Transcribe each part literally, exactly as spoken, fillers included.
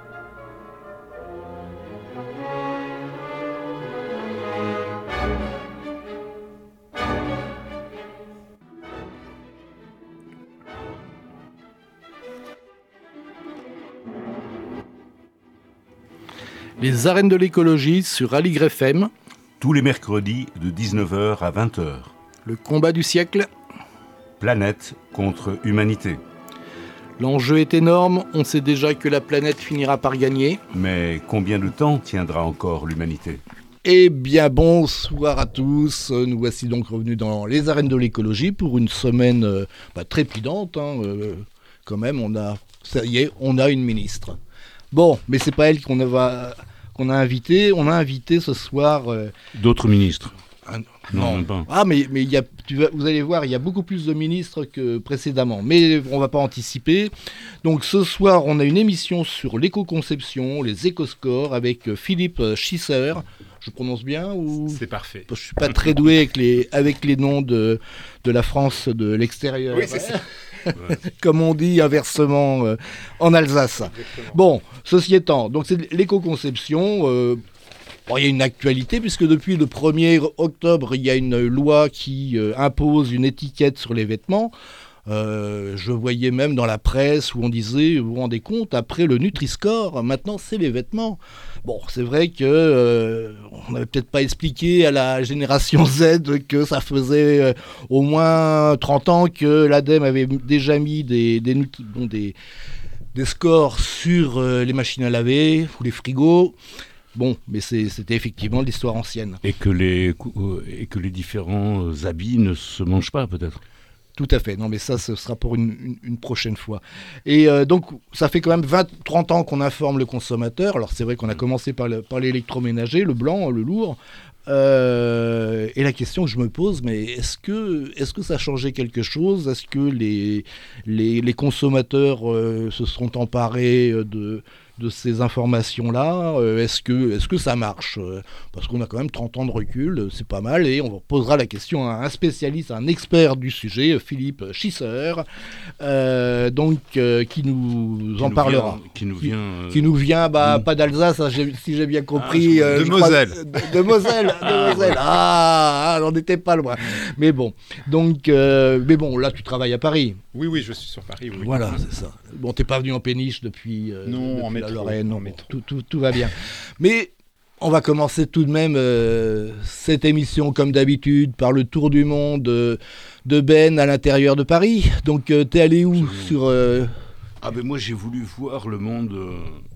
Les arènes de l'écologie sur Aligre F M. Tous les mercredis de dix-neuf heures à vingt heures. Le combat du siècle. Planète contre humanité. L'enjeu est énorme, on sait déjà que la planète finira par gagner. Mais combien de temps tiendra encore l'humanité ? Eh bien, bonsoir à tous. Nous voici donc revenus dans les arènes de l'écologie pour une semaine euh, bah, trépidante. Hein, euh, quand même, on a, ça y est, on a une ministre. Bon, mais c'est pas elle qu'on a, qu'on a invité. On a invité ce soir... Euh, D'autres ministres. un, Non, non. même pas. Ah, mais, mais il y a, tu vas, vous allez voir, il y a beaucoup plus de ministres que précédemment. Mais on ne va pas anticiper. Donc ce soir, on a une émission sur l'éco-conception, les éco-scores, avec Philippe Schisser. Je prononce bien ou... C'est parfait. Je ne suis pas très doué avec les, avec les noms de, de la France de l'extérieur. Oui, c'est ça. Ouais. Comme on dit inversement euh, en Alsace. Exactement. Bon, ceci étant, donc c'est l'éco-conception. Euh, bon, il y a une actualité puisque depuis le premier octobre, il y a une loi qui euh, impose une étiquette sur les vêtements. Euh, je voyais même dans la presse où on disait, vous vous rendez compte, après le Nutri-Score, maintenant c'est les vêtements. Bon, c'est vrai que euh, on n'avait peut-être pas expliqué à la génération Z que ça faisait euh, au moins trente ans que l'ADEME avait déjà mis des, des, bon, des, des scores sur euh, les machines à laver ou les frigos. Bon, mais c'est, c'était effectivement l'histoire ancienne. Et que les, et que les différents habits ne se mangent pas, peut-être. Tout à fait. Non, mais ça, ce sera pour une, une, une prochaine fois. Et euh, donc, ça fait quand même vingt à trente ans qu'on informe le consommateur. Alors, c'est vrai qu'on a commencé par, le, par l'électroménager, le blanc, le lourd. Euh, et la question que je me pose, mais est-ce que, est-ce que ça a changé quelque chose ? Est-ce que les, les, les consommateurs euh, se sont emparés de... de ces informations-là, euh, est-ce que, est-ce que ça marche ? euh, Parce qu'on a quand même trente ans de recul, euh, c'est pas mal, et on posera la question à un spécialiste, à un expert du sujet, Philippe Schisser, euh, donc, euh, qui nous qui en nous parlera. Vient, qui nous vient... Euh... Qui nous vient, bah, mmh. pas d'Alsace, hein, j'ai, si j'ai bien compris. Ah, de, euh, Moselle. Crois, de, de Moselle. de Moselle. Ah, on n'était pas loin. Mais bon, donc, euh, mais bon, là, tu travailles à Paris. Oui, oui, je suis sur Paris. Oui. Voilà, c'est ça. Bon, t'es pas venu en péniche depuis, euh, non, depuis en métro, la Lorraine, non, en métro. Tout, tout, tout va bien. Mais on va commencer tout de même euh, cette émission, comme d'habitude, par le tour du monde euh, de Ben à l'intérieur de Paris. Donc, euh, t'es allé où sur euh... Ah ben moi, j'ai voulu voir le monde euh,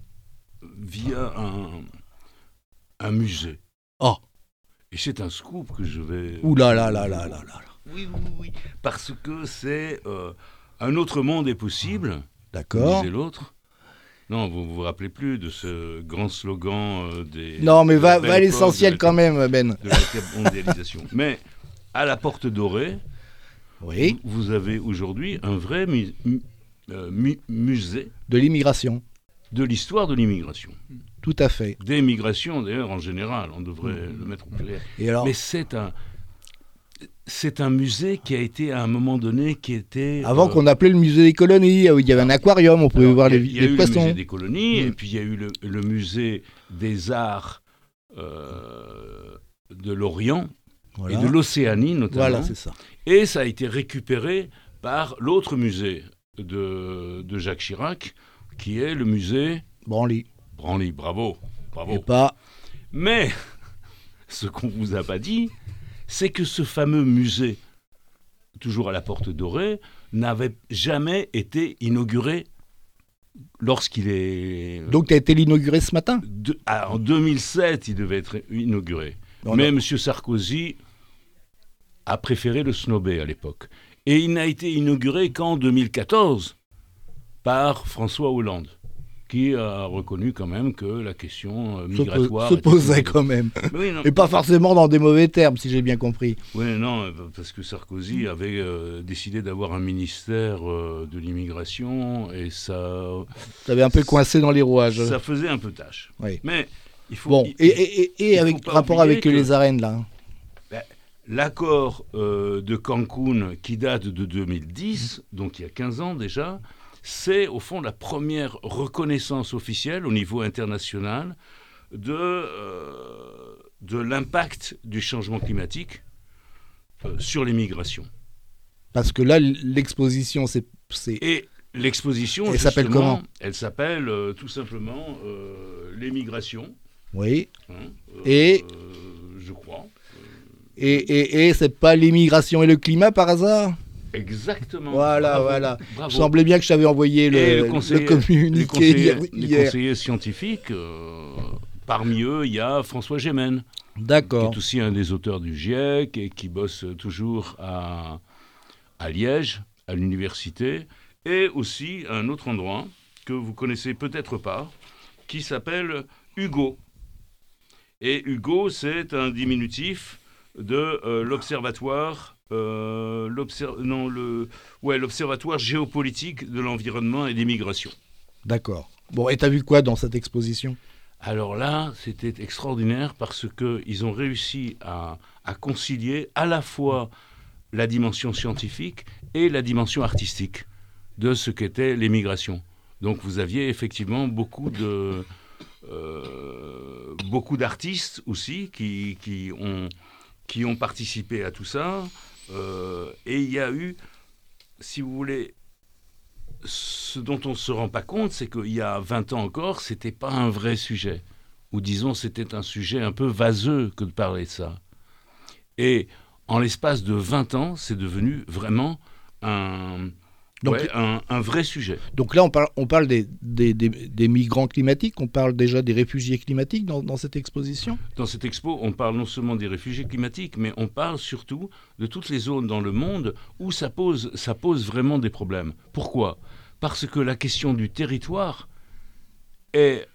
via un, un musée. Oh. Et c'est un scoop que je vais... Ouh là là là là là là. Oui, oui, oui. Parce que c'est... Euh, un autre monde est possible. D'accord. Disait l'autre. Non, vous vous rappelez plus de ce grand slogan euh, des... Non, mais va, va à l'essentiel quand même, Ben. De la mondialisation. Mais à la Porte Dorée, oui. vous, vous avez aujourd'hui un vrai mu- mu- euh, mu- musée... De l'immigration. De l'histoire de l'immigration. Tout à fait. Des migrations, d'ailleurs, en général. On devrait mmh. le mettre au pluriel. Et alors... Mais c'est un... C'est un musée qui a été, à un moment donné, qui était... Avant euh... qu'on appelait le musée des colonies, où il y avait un aquarium, on pouvait Alors, voir y a, les, y a les eu poissons. Il y a eu le musée des colonies, mmh. et puis il y a eu le, le musée des arts euh, de l'Orient, voilà. Et de l'Océanie, notamment. Voilà, c'est ça. Et ça a été récupéré par l'autre musée de, de Jacques Chirac, qui est le musée... Branly. Branly, bravo. bravo. Et pas... Mais, ce qu'on ne vous a pas dit... c'est que ce fameux musée, toujours à la Porte Dorée, n'avait jamais été inauguré lorsqu'il est... Donc, tu as été l'inauguré ce matin ? de... ah, En deux mille sept, il devait être inauguré. Non, Mais non. M. Sarkozy a préféré le snober à l'époque. Et il n'a été inauguré qu'en deux mille quatorze par François Hollande, qui a reconnu quand même que la question migratoire... Se, se posait quand même. Oui, et pas forcément dans des mauvais termes, si j'ai bien compris. Oui, non, parce que Sarkozy avait euh, décidé d'avoir un ministère euh, de l'immigration, et ça... Ça avait un peu coincé dans les rouages. Ça faisait un peu tâche. Oui. Mais il faut... Bon, il, et, et, et, et avec rapport avec que les arènes, là ben, l'accord euh, de Cancun, qui date de deux mille dix, donc il y a quinze ans déjà... c'est au fond la première reconnaissance officielle au niveau international de, euh, de l'impact du changement climatique euh, sur les migrations. Parce que là, l'exposition, c'est... c'est... Et l'exposition, elle s'appelle comment ? Elle s'appelle euh, tout simplement euh, les migrations. Oui. Hein, euh, et euh, je crois. Et, et, et c'est pas l'immigration et le climat par hasard ? Exactement. Voilà, bravo, voilà. Bravo. Il semblait bien que je t'avais envoyé le, le, conseiller, le communiqué les conseillers, hier. Les conseillers scientifiques, euh, parmi eux, il y a François Gémen. D'accord. Qui est aussi un des auteurs du GIEC et qui bosse toujours à, à Liège, à l'université, et aussi à un autre endroit que vous connaissez peut-être pas, qui s'appelle Hugo. Et Hugo, c'est un diminutif de euh, l'observatoire, euh, l'obser- non, le, ouais, l'observatoire géopolitique de l'environnement et des migrations. D'accord. Bon, et t'as vu quoi dans cette exposition ? Alors là, c'était extraordinaire parce qu'ils ont réussi à, à concilier à la fois la dimension scientifique et la dimension artistique de ce qu'étaient les migrations. Donc vous aviez effectivement beaucoup de... Euh, beaucoup d'artistes aussi qui, qui, ont, qui ont participé à tout ça. Euh, et il y a eu, si vous voulez, ce dont on ne se rend pas compte, c'est qu'il y a vingt ans encore, ce n'était pas un vrai sujet. Ou disons, c'était un sujet un peu vaseux que de parler de ça. Et en l'espace de vingt ans, c'est devenu vraiment un... Donc, ouais, un, un vrai sujet. Donc là, on parle, on parle des, des, des, des migrants climatiques, on parle déjà des réfugiés climatiques dans, dans cette exposition ? Dans cette expo, on parle non seulement des réfugiés climatiques, mais on parle surtout de toutes les zones dans le monde où ça pose, ça pose vraiment des problèmes. Pourquoi ? Parce que la question du territoire est,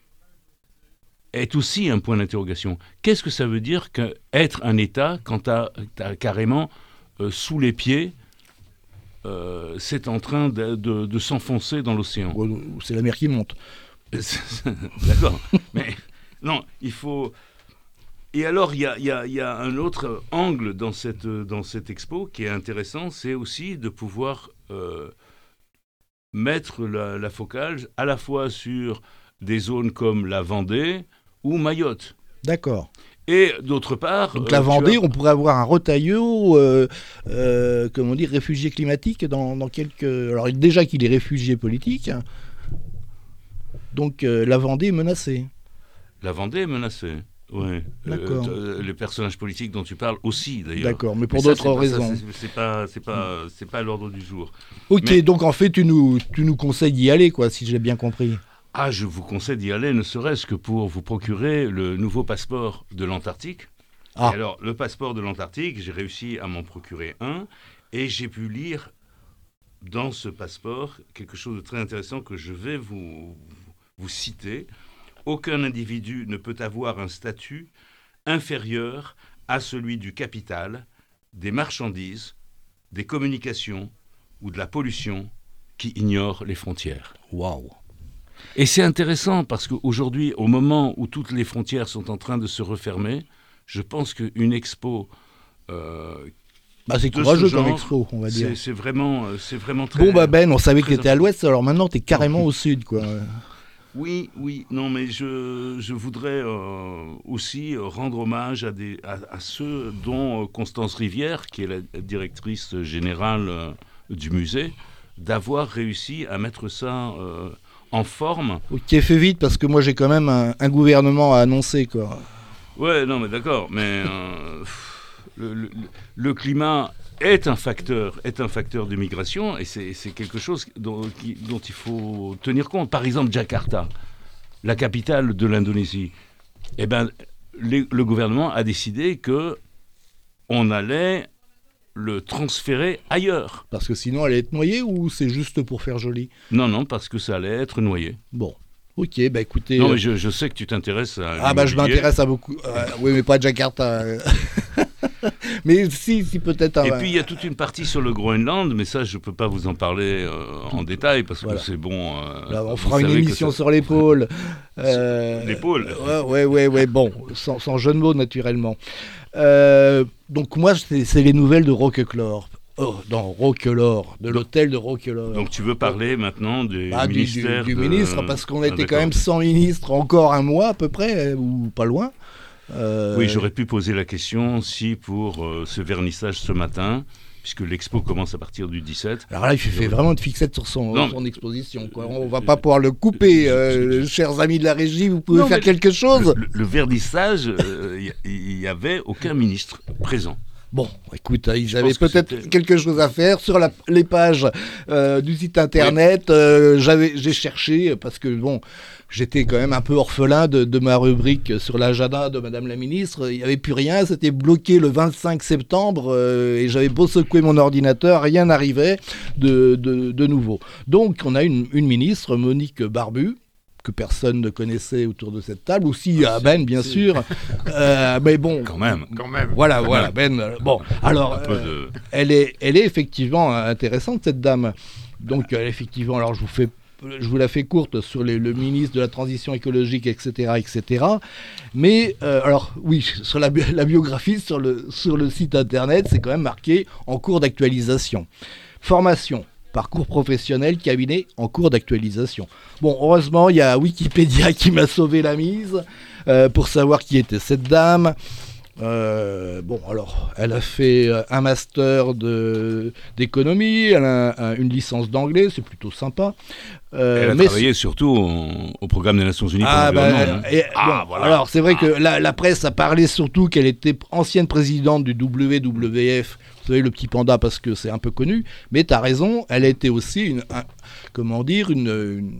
est aussi un point d'interrogation. Qu'est-ce que ça veut dire qu'être un État quand tu as carrément euh, sous les pieds Euh, c'est en train de, de, de s'enfoncer dans l'océan. C'est la mer qui monte. D'accord. Mais non, il faut... Et alors, il y a, y a, y a un autre angle dans cette, dans cette expo qui est intéressant, c'est aussi de pouvoir euh, mettre la, la focale à la fois sur des zones comme la Vendée ou Mayotte. D'accord. Et d'autre part... Donc la euh, Vendée, as... on pourrait avoir un Retailleau, euh, euh, comment dire, réfugié climatique dans, dans quelques... Alors déjà qu'il est réfugié politique, donc euh, la Vendée est menacée. La Vendée est menacée, oui. D'accord. Euh, les personnages politiques dont tu parles aussi, d'ailleurs. D'accord, mais pour mais ça, d'autres c'est raisons. Pas, ça, c'est, c'est pas, c'est pas, c'est pas à l'ordre du jour. Ok, mais... donc en fait, tu nous, tu nous conseilles d'y aller, quoi, si j'ai bien compris. Ah, je vous conseille d'y aller, ne serait-ce que pour vous procurer le nouveau passeport de l'Antarctique. Ah. Et alors, le passeport de l'Antarctique, j'ai réussi à m'en procurer un, et j'ai pu lire dans ce passeport quelque chose de très intéressant que je vais vous, vous citer. Aucun individu ne peut avoir un statut inférieur à celui du capital, des marchandises, des communications ou de la pollution qui ignore les frontières. Waouh! Et c'est intéressant parce qu'aujourd'hui, au moment où toutes les frontières sont en train de se refermer, je pense qu'une expo... Euh, bah c'est courageux comme expo, on va dire. C'est, c'est, vraiment, c'est vraiment très... Bon, bah Ben, on savait que tu étais à l'ouest, alors maintenant tu es carrément au sud, quoi. Oui, oui, non, mais je, je voudrais euh, aussi rendre hommage à, des, à, à ceux dont Constance Rivière, qui est la directrice générale euh, du musée, d'avoir réussi à mettre ça... Euh, en forme. Ok, fais vite, parce que moi j'ai quand même un, un gouvernement à annoncer, quoi. Ouais, non, mais d'accord, mais euh, le, le, le climat est un facteur, est un facteur de migration, et c'est, c'est quelque chose dont, qui, dont il faut tenir compte. Par exemple, Jakarta, la capitale de l'Indonésie. Eh ben, les, le gouvernement a décidé que on allait le transférer ailleurs. Parce que sinon, elle allait être noyée ou c'est juste pour faire joli ? Non, non, parce que ça allait être noyé. Bon, ok, bah écoutez... Non, mais je, je sais que tu t'intéresses à Ah bah je m'intéresse à beaucoup... Euh, oui, mais pas à Jakarta. mais si, si peut-être... Un... Et puis il y a toute une partie sur le Groenland, mais ça je ne peux pas vous en parler euh, en détail, parce voilà. que c'est bon... Euh, Là, on fera une émission ça... sur les pôles. Euh... Les pôles Ouais, ouais, ouais, ouais, bon, sans, sans jeu de mots naturellement. Euh, donc moi, c'est, c'est les nouvelles de Roqueclore. oh, dans Roquelaure, de l'hôtel de Roquelaure. Donc tu veux parler maintenant du ah, ministère du, du, du de... ministre, parce qu'on ah, était quand même sans ministre encore un mois à peu près, ou pas loin. Euh... Oui, j'aurais pu poser la question si pour euh, ce vernissage ce matin, puisque l'expo commence à partir du dix-sept. Alors là, il fait vraiment de fixette sur son, non, son exposition. Quoi. On ne va pas pouvoir le couper, euh, chers amis de la régie, vous pouvez non, faire quelque chose. Le, le vernissage, il euh, n'y avait aucun ministre présent. Bon, écoute, ils avaient peut-être quelque chose à faire sur la, les pages euh, du site internet. Oui. Euh, j'avais, j'ai cherché parce que bon, j'étais quand même un peu orphelin de, de ma rubrique sur l'agenda de Madame la Ministre. Il n'y avait plus rien, c'était bloqué le vingt-cinq septembre euh, et j'avais beau secouer mon ordinateur, rien n'arrivait de, de, de nouveau. Donc, on a une, une ministre, Monique Barbu, que personne ne connaissait autour de cette table, aussi à Ben bien si. sûr, euh, mais bon, quand même, quand même. Voilà, quand voilà, même. Ben. Bon, alors, euh, de... elle est, elle est effectivement intéressante cette dame. Donc, elle, effectivement, alors je vous fais, je vous la fais courte sur les, le ministre de la transition écologique, et cetera, et cetera. Mais euh, alors, oui, sur la, la biographie sur le sur le site internet, c'est quand même marqué en cours d'actualisation. Formation. Parcours professionnel, cabinet en cours d'actualisation. Bon, heureusement, il y a Wikipédia qui m'a sauvé la mise euh, pour savoir qui était cette dame. Euh, bon, alors, elle a fait un master de, d'économie, elle a un, une licence d'anglais, c'est plutôt sympa. Euh, elle a mais travaillé surtout au, au programme des Nations Unies ah, pour l'environnement. Bah, et, ah, bon, voilà. Alors, c'est vrai ah. que la, la presse a parlé surtout qu'elle était ancienne présidente du W W F. Vous savez, le petit panda, parce que c'est un peu connu. Mais tu as raison, elle a été aussi, une, un, comment dire, une, une,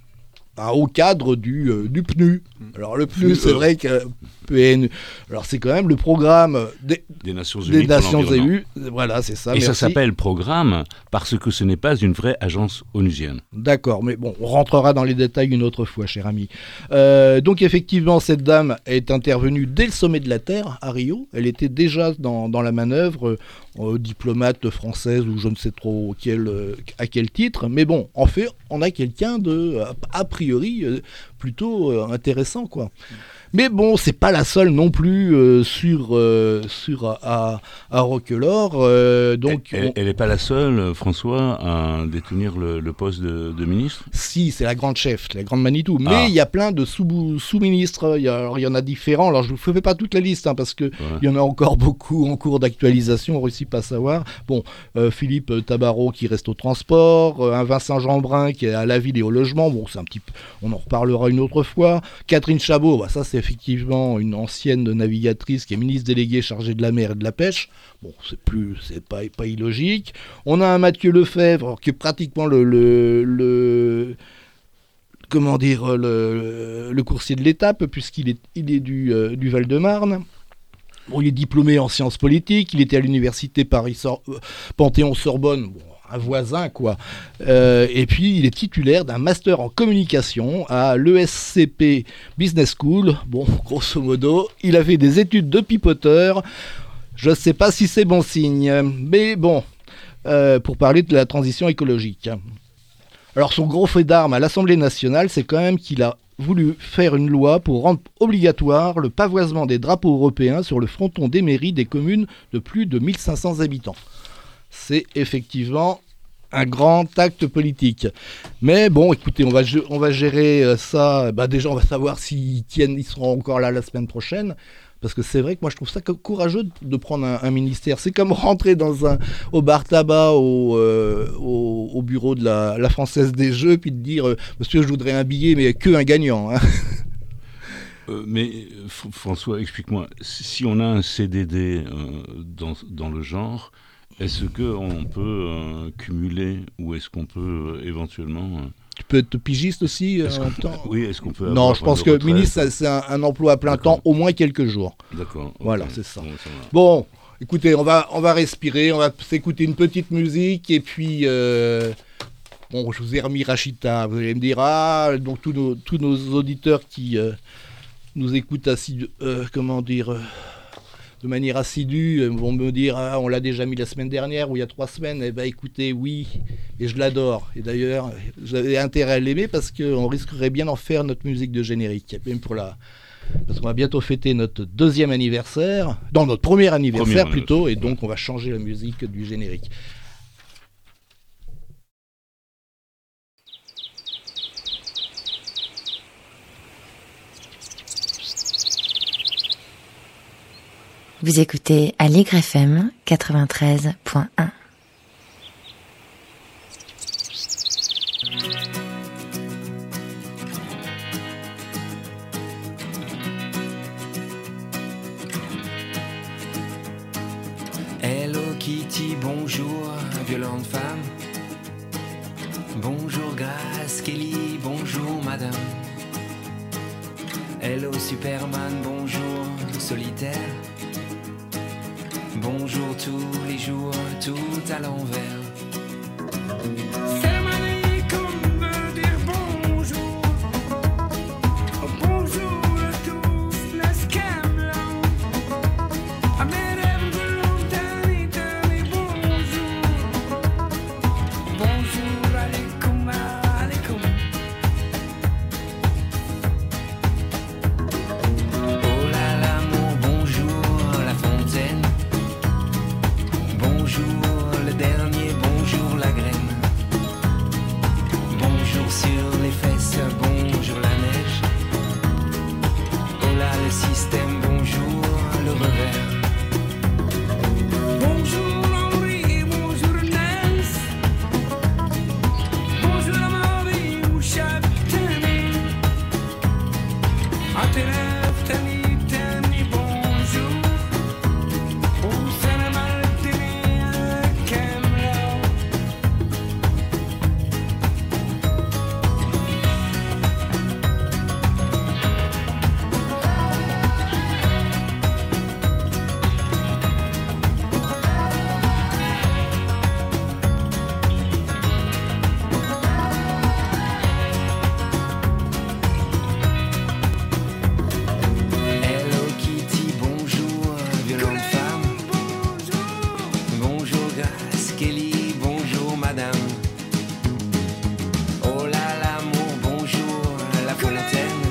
un haut cadre du, euh, du P N U. Alors, le P N U, c'est vrai que... P N U. Alors, c'est quand même le programme des, des Nations Unies. Des Nations Unies. Voilà, c'est ça. Et merci. Ça s'appelle programme parce que ce n'est pas une vraie agence onusienne. D'accord, mais bon, on rentrera dans les détails une autre fois, cher ami. Euh, donc, effectivement, cette dame est intervenue dès le sommet de la Terre, à Rio. Elle était déjà dans, dans la manœuvre, euh, diplomate française ou je ne sais trop quel, euh, à quel titre. Mais bon, en fait, on a quelqu'un de, a, a priori, euh, plutôt euh, intéressant, quoi. Mais bon, c'est pas la seule non plus euh, sur, euh, sur à, à Roquelaure. Euh, donc elle n'est on... pas la seule, François, à détenir le, le poste de, de ministre ? Si, c'est la grande chef, la grande Manitou. Mais ah. il y a plein de sous, sous-ministres. Il y, a, alors, il y en a différents. Alors, je ne vous fais pas toute la liste, hein, parce qu'il ouais. y en a encore beaucoup en cours d'actualisation. On ne réussit pas à savoir. Bon, euh, Philippe Tabarot qui reste au transport. Euh, un Vincent Jeanbrun qui est à la ville et au logement. Bon, c'est un petit peu... On en reparlera une autre fois. Catherine Chabot, bah, ça, c'est effectivement une ancienne navigatrice qui est ministre déléguée chargée de la mer et de la pêche. Bon, c'est plus, c'est pas, pas illogique. On a un Mathieu Lefebvre qui est pratiquement le, le, le comment dire, le, le coursier de l'étape puisqu'il est, il est du, euh, du Val-de-Marne. Bon, il est diplômé en sciences politiques. Il était à l'université Paris Sor- euh, Panthéon-Sorbonne. Bon, un voisin, quoi. Euh, et puis, il est titulaire d'un master en communication à l'E S C P Business School. Bon, grosso modo, il a fait des études de pipoteur. Je ne sais pas si c'est bon signe, mais bon, euh, pour parler de la transition écologique. Alors, son gros fait d'armes à l'Assemblée nationale, c'est quand même qu'il a voulu faire une loi pour rendre obligatoire le pavoisement des drapeaux européens sur le fronton des mairies des communes de plus de mille cinq cents habitants. C'est effectivement un grand acte politique. Mais bon, écoutez, on va, on va gérer ça. Bah déjà, on va savoir s'ils tiennent, ils seront encore là la semaine prochaine. Parce que c'est vrai que moi, je trouve ça courageux de prendre un, un ministère. C'est comme rentrer dans un, au bar tabac, au, euh, au, au bureau de la, la Française des Jeux, puis de dire euh, « Monsieur, je voudrais un billet, mais que un gagnant. Hein. » Euh, mais F- François, explique-moi, si on a un C D D euh, dans, dans le genre, est-ce qu'on peut euh, cumuler ou est-ce qu'on peut euh, éventuellement... Euh... Tu peux être pigiste aussi euh, en même temps. Oui, est-ce qu'on peut avoir Non, je pense que ministre, c'est un, un emploi à plein D'accord. temps, au moins quelques jours. D'accord. Okay. Voilà, c'est ça. Bon, ça bon, écoutez, on va, on va respirer, on va s'écouter une petite musique et puis... Euh... Bon, je vous ai remis Rachita, vous allez me dire, ah, donc tous nos, tous nos auditeurs qui euh, nous écoutent assidus, euh, comment dire... Euh... de manière assidue, vont me dire ah, on l'a déjà mis la semaine dernière ou il y a trois semaines. Eh bien écoutez, oui, et je l'adore. Et d'ailleurs, vous avez intérêt à l'aimer parce qu'on risquerait bien d'en faire notre musique de générique, même pour la, parce qu'on va bientôt fêter notre deuxième anniversaire, non, notre premier anniversaire Premier plutôt, et anniversaire. donc on va changer la musique du générique. Vous écoutez Aligre F M quatre-vingt-treize point un. Hello Kitty, bonjour, violente femme. Bonjour Grace Kelly, bonjour madame. Hello Superman, bonjour solitaire. Bonjour tous les jours, tout à l'envers. Salam alaikum veut dire bonjour. Bonjour à tous, les Camelons. À mes rêves de longtemps, et bonjour. Bonjour alaikum, alaikum. Oh là l'amour, bonjour la fontaine. Bonjour le dernier, bonjour la graine. Bonjour sur les fesses, bonjour la neige. Oh là le système, bonjour le revers. Bonjour Henri, bonjour Nels. Bonjour la Marie ou Chaptani. À tes rêves, Tani, Tani, bonjour. Oh, salam alaikum. Hello Kitty, bonjour, violente femme. Bonjour Grace Kelly, bonjour madame. Oh là l'amour, bonjour la fontaine.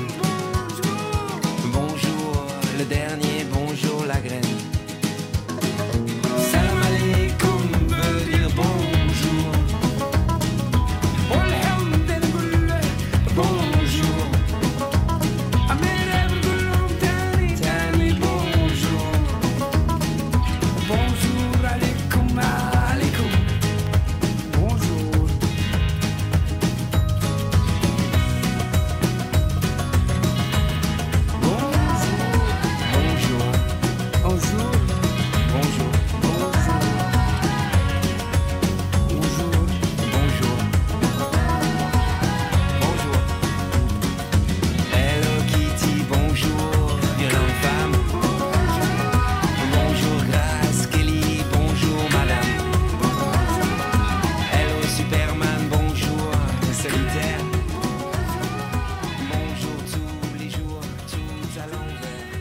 Bonjour le dernier, bonjour la graine. Salam alaikum veut dire bonjour. Alhamdulillah, bonjour. À mes rêves de longtemps, Tani, bonjour. Bonjour alaikum, alaikum. Bonjour. Bonjour. Bonjour. Bonjour. Bonjour. Bonjour. Bonjour. Bonjour. Bonjour. Hello Kitty, bonjour, violente femme. Bonjour Grace Kelly, bonjour madame. Hello Superman, bonjour solitaire. Bonjour tous les jours, tout à l'envers.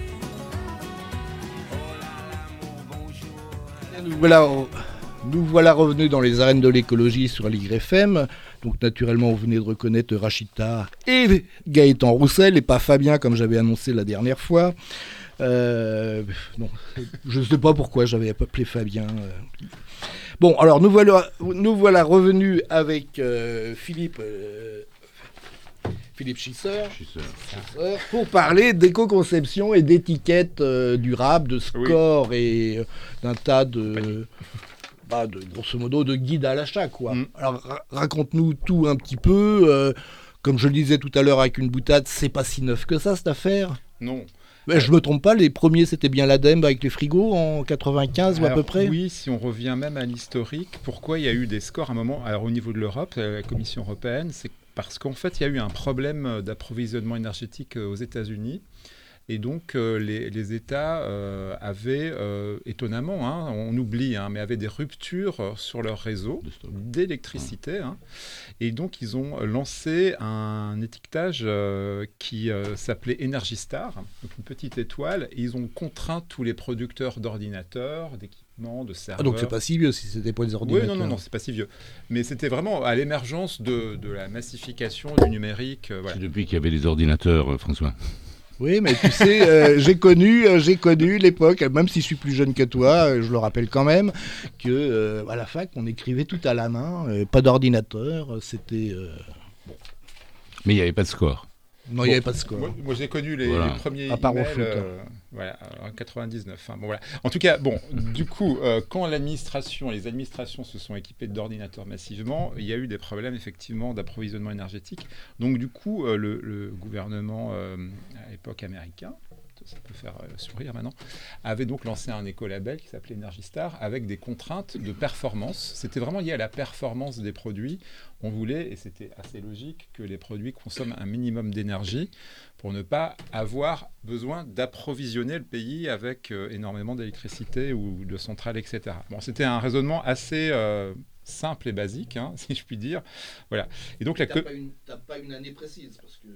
Oh là l'amour, bonjour. Nous voilà, nous voilà revenus dans les arènes de l'écologie sur Aligre F M. Donc naturellement, vous venez de reconnaître Rachita et Gaëtan Roussel, et pas Fabien comme j'avais annoncé la dernière fois. Euh, non, je ne sais pas pourquoi j'avais appelé Fabien. euh. Bon, alors nous voilà, nous voilà revenus avec euh, Philippe, euh, Philippe Schisser, Schisser. pour parler d'éco-conception et d'étiquettes euh, durables, de scores et euh, d'un tas de, bah, de, grosso modo, de guides à l'achat, quoi. Mm. Alors, ra- raconte-nous tout un petit peu. euh, comme je le disais tout à l'heure avec une boutade, c'est pas si neuf que ça, cette affaire. Non. Mais je me trompe pas, les premiers, c'était bien l'ADEME avec les frigos en quatre-vingt-quinze ou à Alors, peu près. Oui, si on revient même à l'historique, pourquoi il y a eu des scores à un moment. Alors au niveau de l'Europe, euh, la Commission européenne, c'est parce qu'en fait, il y a eu un problème d'approvisionnement énergétique euh, aux États-Unis. Et donc, euh, les, les États euh, avaient, euh, étonnamment, hein, on oublie, hein, mais avaient des ruptures euh, sur leur réseau d'électricité. Hein. Et donc, ils ont lancé un étiquetage euh, qui euh, s'appelait Energy Star, donc une petite étoile. Et ils ont contraint tous les producteurs d'ordinateurs, d'équipements, de serveurs. Ah, donc c'est pas si vieux si c'était pas les ordinateurs. Oui, non, non, non, c'est pas si vieux. Mais c'était vraiment à l'émergence de, de la massification du numérique. Euh, voilà. C'est depuis qu'il y avait des ordinateurs, euh, François. Oui, mais tu sais, euh, j'ai connu, euh, j'ai connu l'époque, même si je suis plus jeune que toi, euh, je le rappelle quand même, que euh, à la fac, on écrivait tout à la main, euh, pas d'ordinateur, euh, c'était. Euh... Mais il n'y avait pas de score. Non, il n'y avait pas de score. Moi, moi, j'ai connu les, Voilà. les premiers À part au emails, foot, hein. euh, voilà, en quatre-vingt-dix-neuf. Hein, bon, voilà. En tout cas, bon, du coup, euh, quand l'administration, les administrations se sont équipées d'ordinateurs massivement, il y a eu des problèmes effectivement d'approvisionnement énergétique. Donc, du coup, euh, le, le gouvernement euh, à l'époque américain, ça peut faire euh, sourire maintenant, avait donc lancé un écolabel qui s'appelait Energy Star avec des contraintes de performance. C'était vraiment lié à la performance des produits. On voulait, et c'était assez logique, que les produits consomment un minimum d'énergie pour ne pas avoir besoin d'approvisionner le pays avec euh, énormément d'électricité ou de centrales, et cetera. Bon, c'était un raisonnement assez euh, simple et basique, hein, si je puis dire. Voilà. Et donc, la T'as co- pas une, t'as pas une année précise parce que.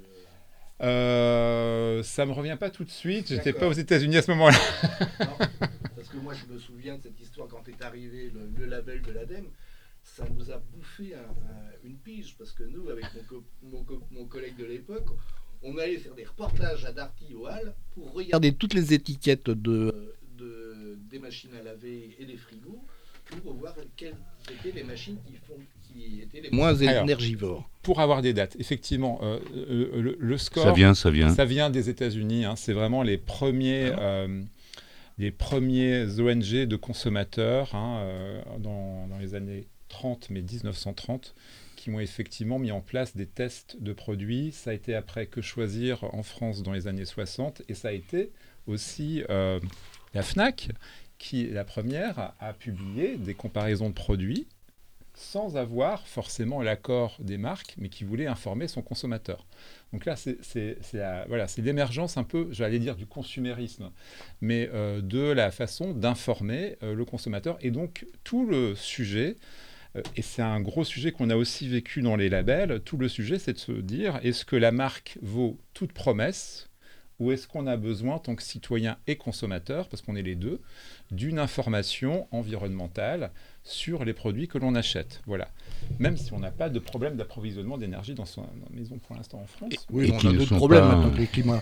euh, ça me revient pas tout de suite. J'étais D'accord. pas aux États-Unis à ce moment-là. Non, parce que moi, je me souviens de cette histoire quand est arrivé le, le label de l'ADEME. Ça nous a bouffé un- un- une pige parce que nous, avec mon, co- mon, co- mon collègue de l'époque, on allait faire des reportages à Darty au Hall pour regarder toutes les étiquettes de, de- des machines à laver et des frigos pour voir quelles étaient les machines qui, font, qui étaient les moins Alors, énergivores. Pour avoir des dates, effectivement, euh, euh, le, le score, Ça vient, ça vient. ça vient des États-Unis. Hein, c'est vraiment les premiers, euh, les premiers O N G de consommateurs hein, euh, dans, dans les années trente, mais dix-neuf cent trente, qui ont effectivement mis en place des tests de produits. Ça a été après Que Choisir en France dans les années soixante, et ça a été aussi euh, la FNAC qui, la première, a publié des comparaisons de produits sans avoir forcément l'accord des marques, mais qui voulait informer son consommateur. Donc là, c'est, c'est, c'est, la, voilà, c'est l'émergence un peu, j'allais dire, du consumérisme, mais euh, de la façon d'informer euh, le consommateur. Et donc, tout le sujet, euh, et c'est un gros sujet qu'on a aussi vécu dans les labels, tout le sujet, c'est de se dire, est-ce que la marque vaut toute promesse ou est-ce qu'on a besoin, en tant que citoyen et consommateur, parce qu'on est les deux, d'une information environnementale sur les produits que l'on achète. Voilà. Même si on n'a pas de problème d'approvisionnement d'énergie dans son maison pour l'instant en France. Oui, Et on qui a ne d'autres sont problèmes pas- maintenant que le climat.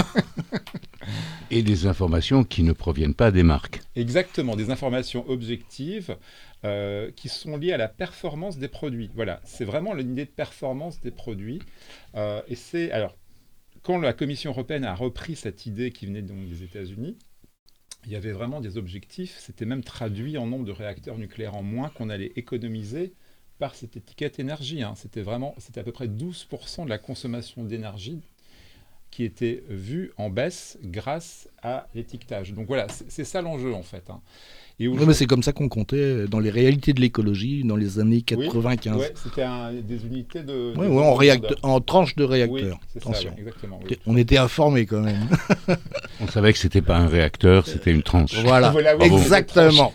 Et des informations qui ne proviennent pas des marques. Exactement, des informations objectives euh, qui sont liées à la performance des produits. Voilà, c'est vraiment l'idée de performance des produits. Euh, et c'est alors quand la Commission européenne a repris cette idée qui venait donc des États-Unis, il y avait vraiment des objectifs. C'était même traduit en nombre de réacteurs nucléaires en moins qu'on allait économiser par cette étiquette énergie. Hein. C'était vraiment, c'était à peu près douze pour cent de la consommation d'énergie qui était vue en baisse grâce à l'étiquetage. Donc voilà, c'est, c'est ça l'enjeu en fait. Hein. Et Ouais, mais c'est comme ça qu'on comptait dans les réalités de l'écologie dans les années quatre-vingt-quinze. Ouais, c'était un, des unités de... Ouais, de- ouais, en, de- réacte- en tranche de Oui, réacteur. c'est ça, Attention. ouais, exactement. Oui. On était informés quand même. On savait que c'était pas un réacteur, c'était une tranche. Voilà, Voilà, oui, exactement.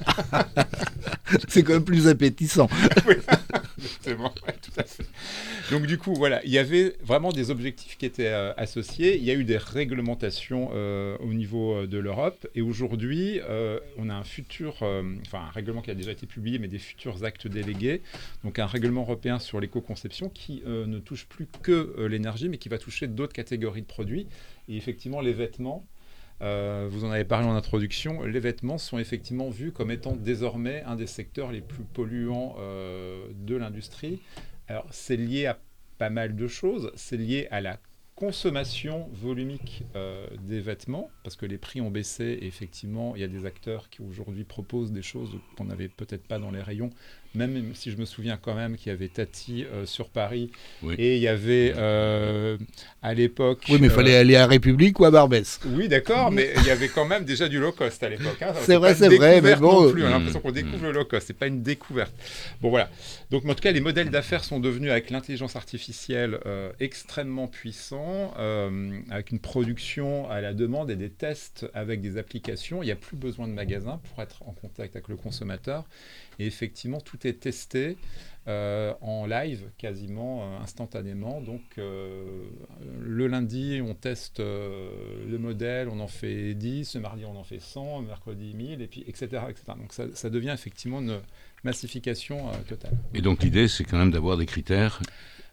C'est quand même plus appétissant. Exactement, ouais, tout à fait. Donc du coup, voilà, il y avait vraiment des objectifs qui étaient euh, associés. Il y a eu des réglementations euh, au niveau euh, de l'Europe. Et aujourd'hui, euh, on a un futur, euh, enfin un règlement qui a déjà été publié, mais des futurs actes délégués. Donc un règlement européen sur l'éco-conception qui euh, ne touche plus que euh, l'énergie, mais qui va toucher d'autres catégories de produits. Et effectivement, les vêtements, euh, vous en avez parlé en introduction, les vêtements sont effectivement vus comme étant désormais un des secteurs les plus polluants euh, de l'industrie. Alors, c'est lié à pas mal de choses. C'est lié à la consommation volumique euh, des vêtements, parce que les prix ont baissé et effectivement, il y a des acteurs qui aujourd'hui proposent des choses qu'on n'avait peut-être pas dans les rayons, même si je me souviens quand même qu'il y avait Tati euh, sur Paris, Oui. et il y avait euh, à l'époque... Oui, mais il euh, fallait aller à République ou à Barbès. oui, d'accord, mais il y avait quand même déjà du low cost à l'époque. Hein. C'est vrai, pas une c'est vrai, mais découverte bon, non plus. On a euh, l'impression qu'on découvre le low cost. C'est pas une découverte. Bon, voilà. Donc, mais en tout cas, les modèles d'affaires sont devenus, avec l'intelligence artificielle, euh, extrêmement puissants, euh, avec une production à la demande et des tests avec des applications. Il n'y a plus besoin de magasins pour être en contact avec le consommateur. Et effectivement, tout est testé euh, en live, quasiment euh, instantanément. Donc, euh, le lundi, on teste euh, le modèle, on en fait dix, le mardi, on en fait cent, le mercredi, mille, et puis et cetera et cetera. Donc, ça, ça devient effectivement une massification euh, totale. Et donc l'idée, c'est quand même d'avoir des critères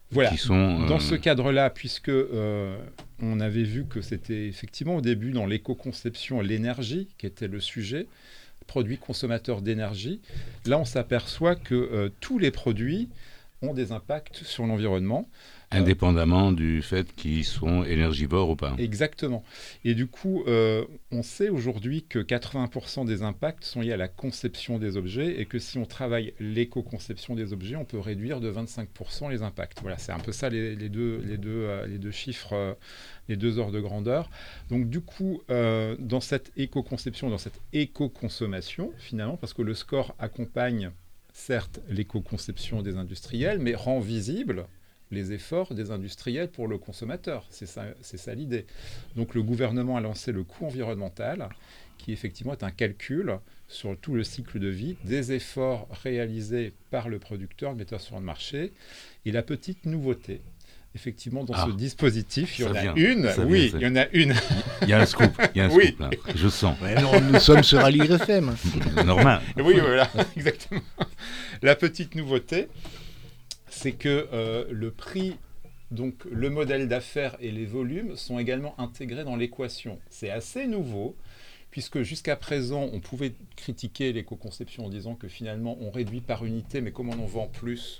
Voilà. Qui sont, euh... Dans ce cadre-là, puisque euh, on avait vu que c'était effectivement au début dans l'éco-conception l'énergie qui était le sujet, produits consommateurs d'énergie, là on s'aperçoit que euh, tous les produits ont des impacts sur l'environnement. Indépendamment euh, du fait qu'ils sont énergivores ou pas. Exactement. Et du coup, euh, on sait aujourd'hui que quatre-vingts pour cent des impacts sont liés à la conception des objets et que si on travaille l'éco-conception des objets, on peut réduire de vingt-cinq pour cent les impacts. Voilà, c'est un peu ça les, les, deux, les, deux, euh, les deux chiffres, euh, les deux ordres de grandeur. Donc du coup, euh, dans cette éco-conception, dans cette éco-consommation, finalement, parce que le score accompagne certes l'éco-conception des industriels, mais rend visible les efforts des industriels pour le consommateur. C'est ça, c'est ça l'idée. Donc le gouvernement a lancé le coût environnemental, qui effectivement est un calcul sur tout le cycle de vie des efforts réalisés par le producteur, le metteur sur le marché. Et la petite nouveauté, effectivement, dans ah, ce dispositif, il y en a vient, une. Oui, vient, il y en a une. Il y a un scoop, il y a un oui. scoop là. Je sens. Ouais, non, nous sommes sur Aligre F M. Normal. Oui, voilà, exactement. La petite nouveauté, c'est que euh, le prix, donc le modèle d'affaires et les volumes sont également intégrés dans l'équation. C'est assez nouveau, puisque jusqu'à présent, on pouvait critiquer l'éco-conception en disant que finalement, on réduit par unité, mais comme on en vend plus,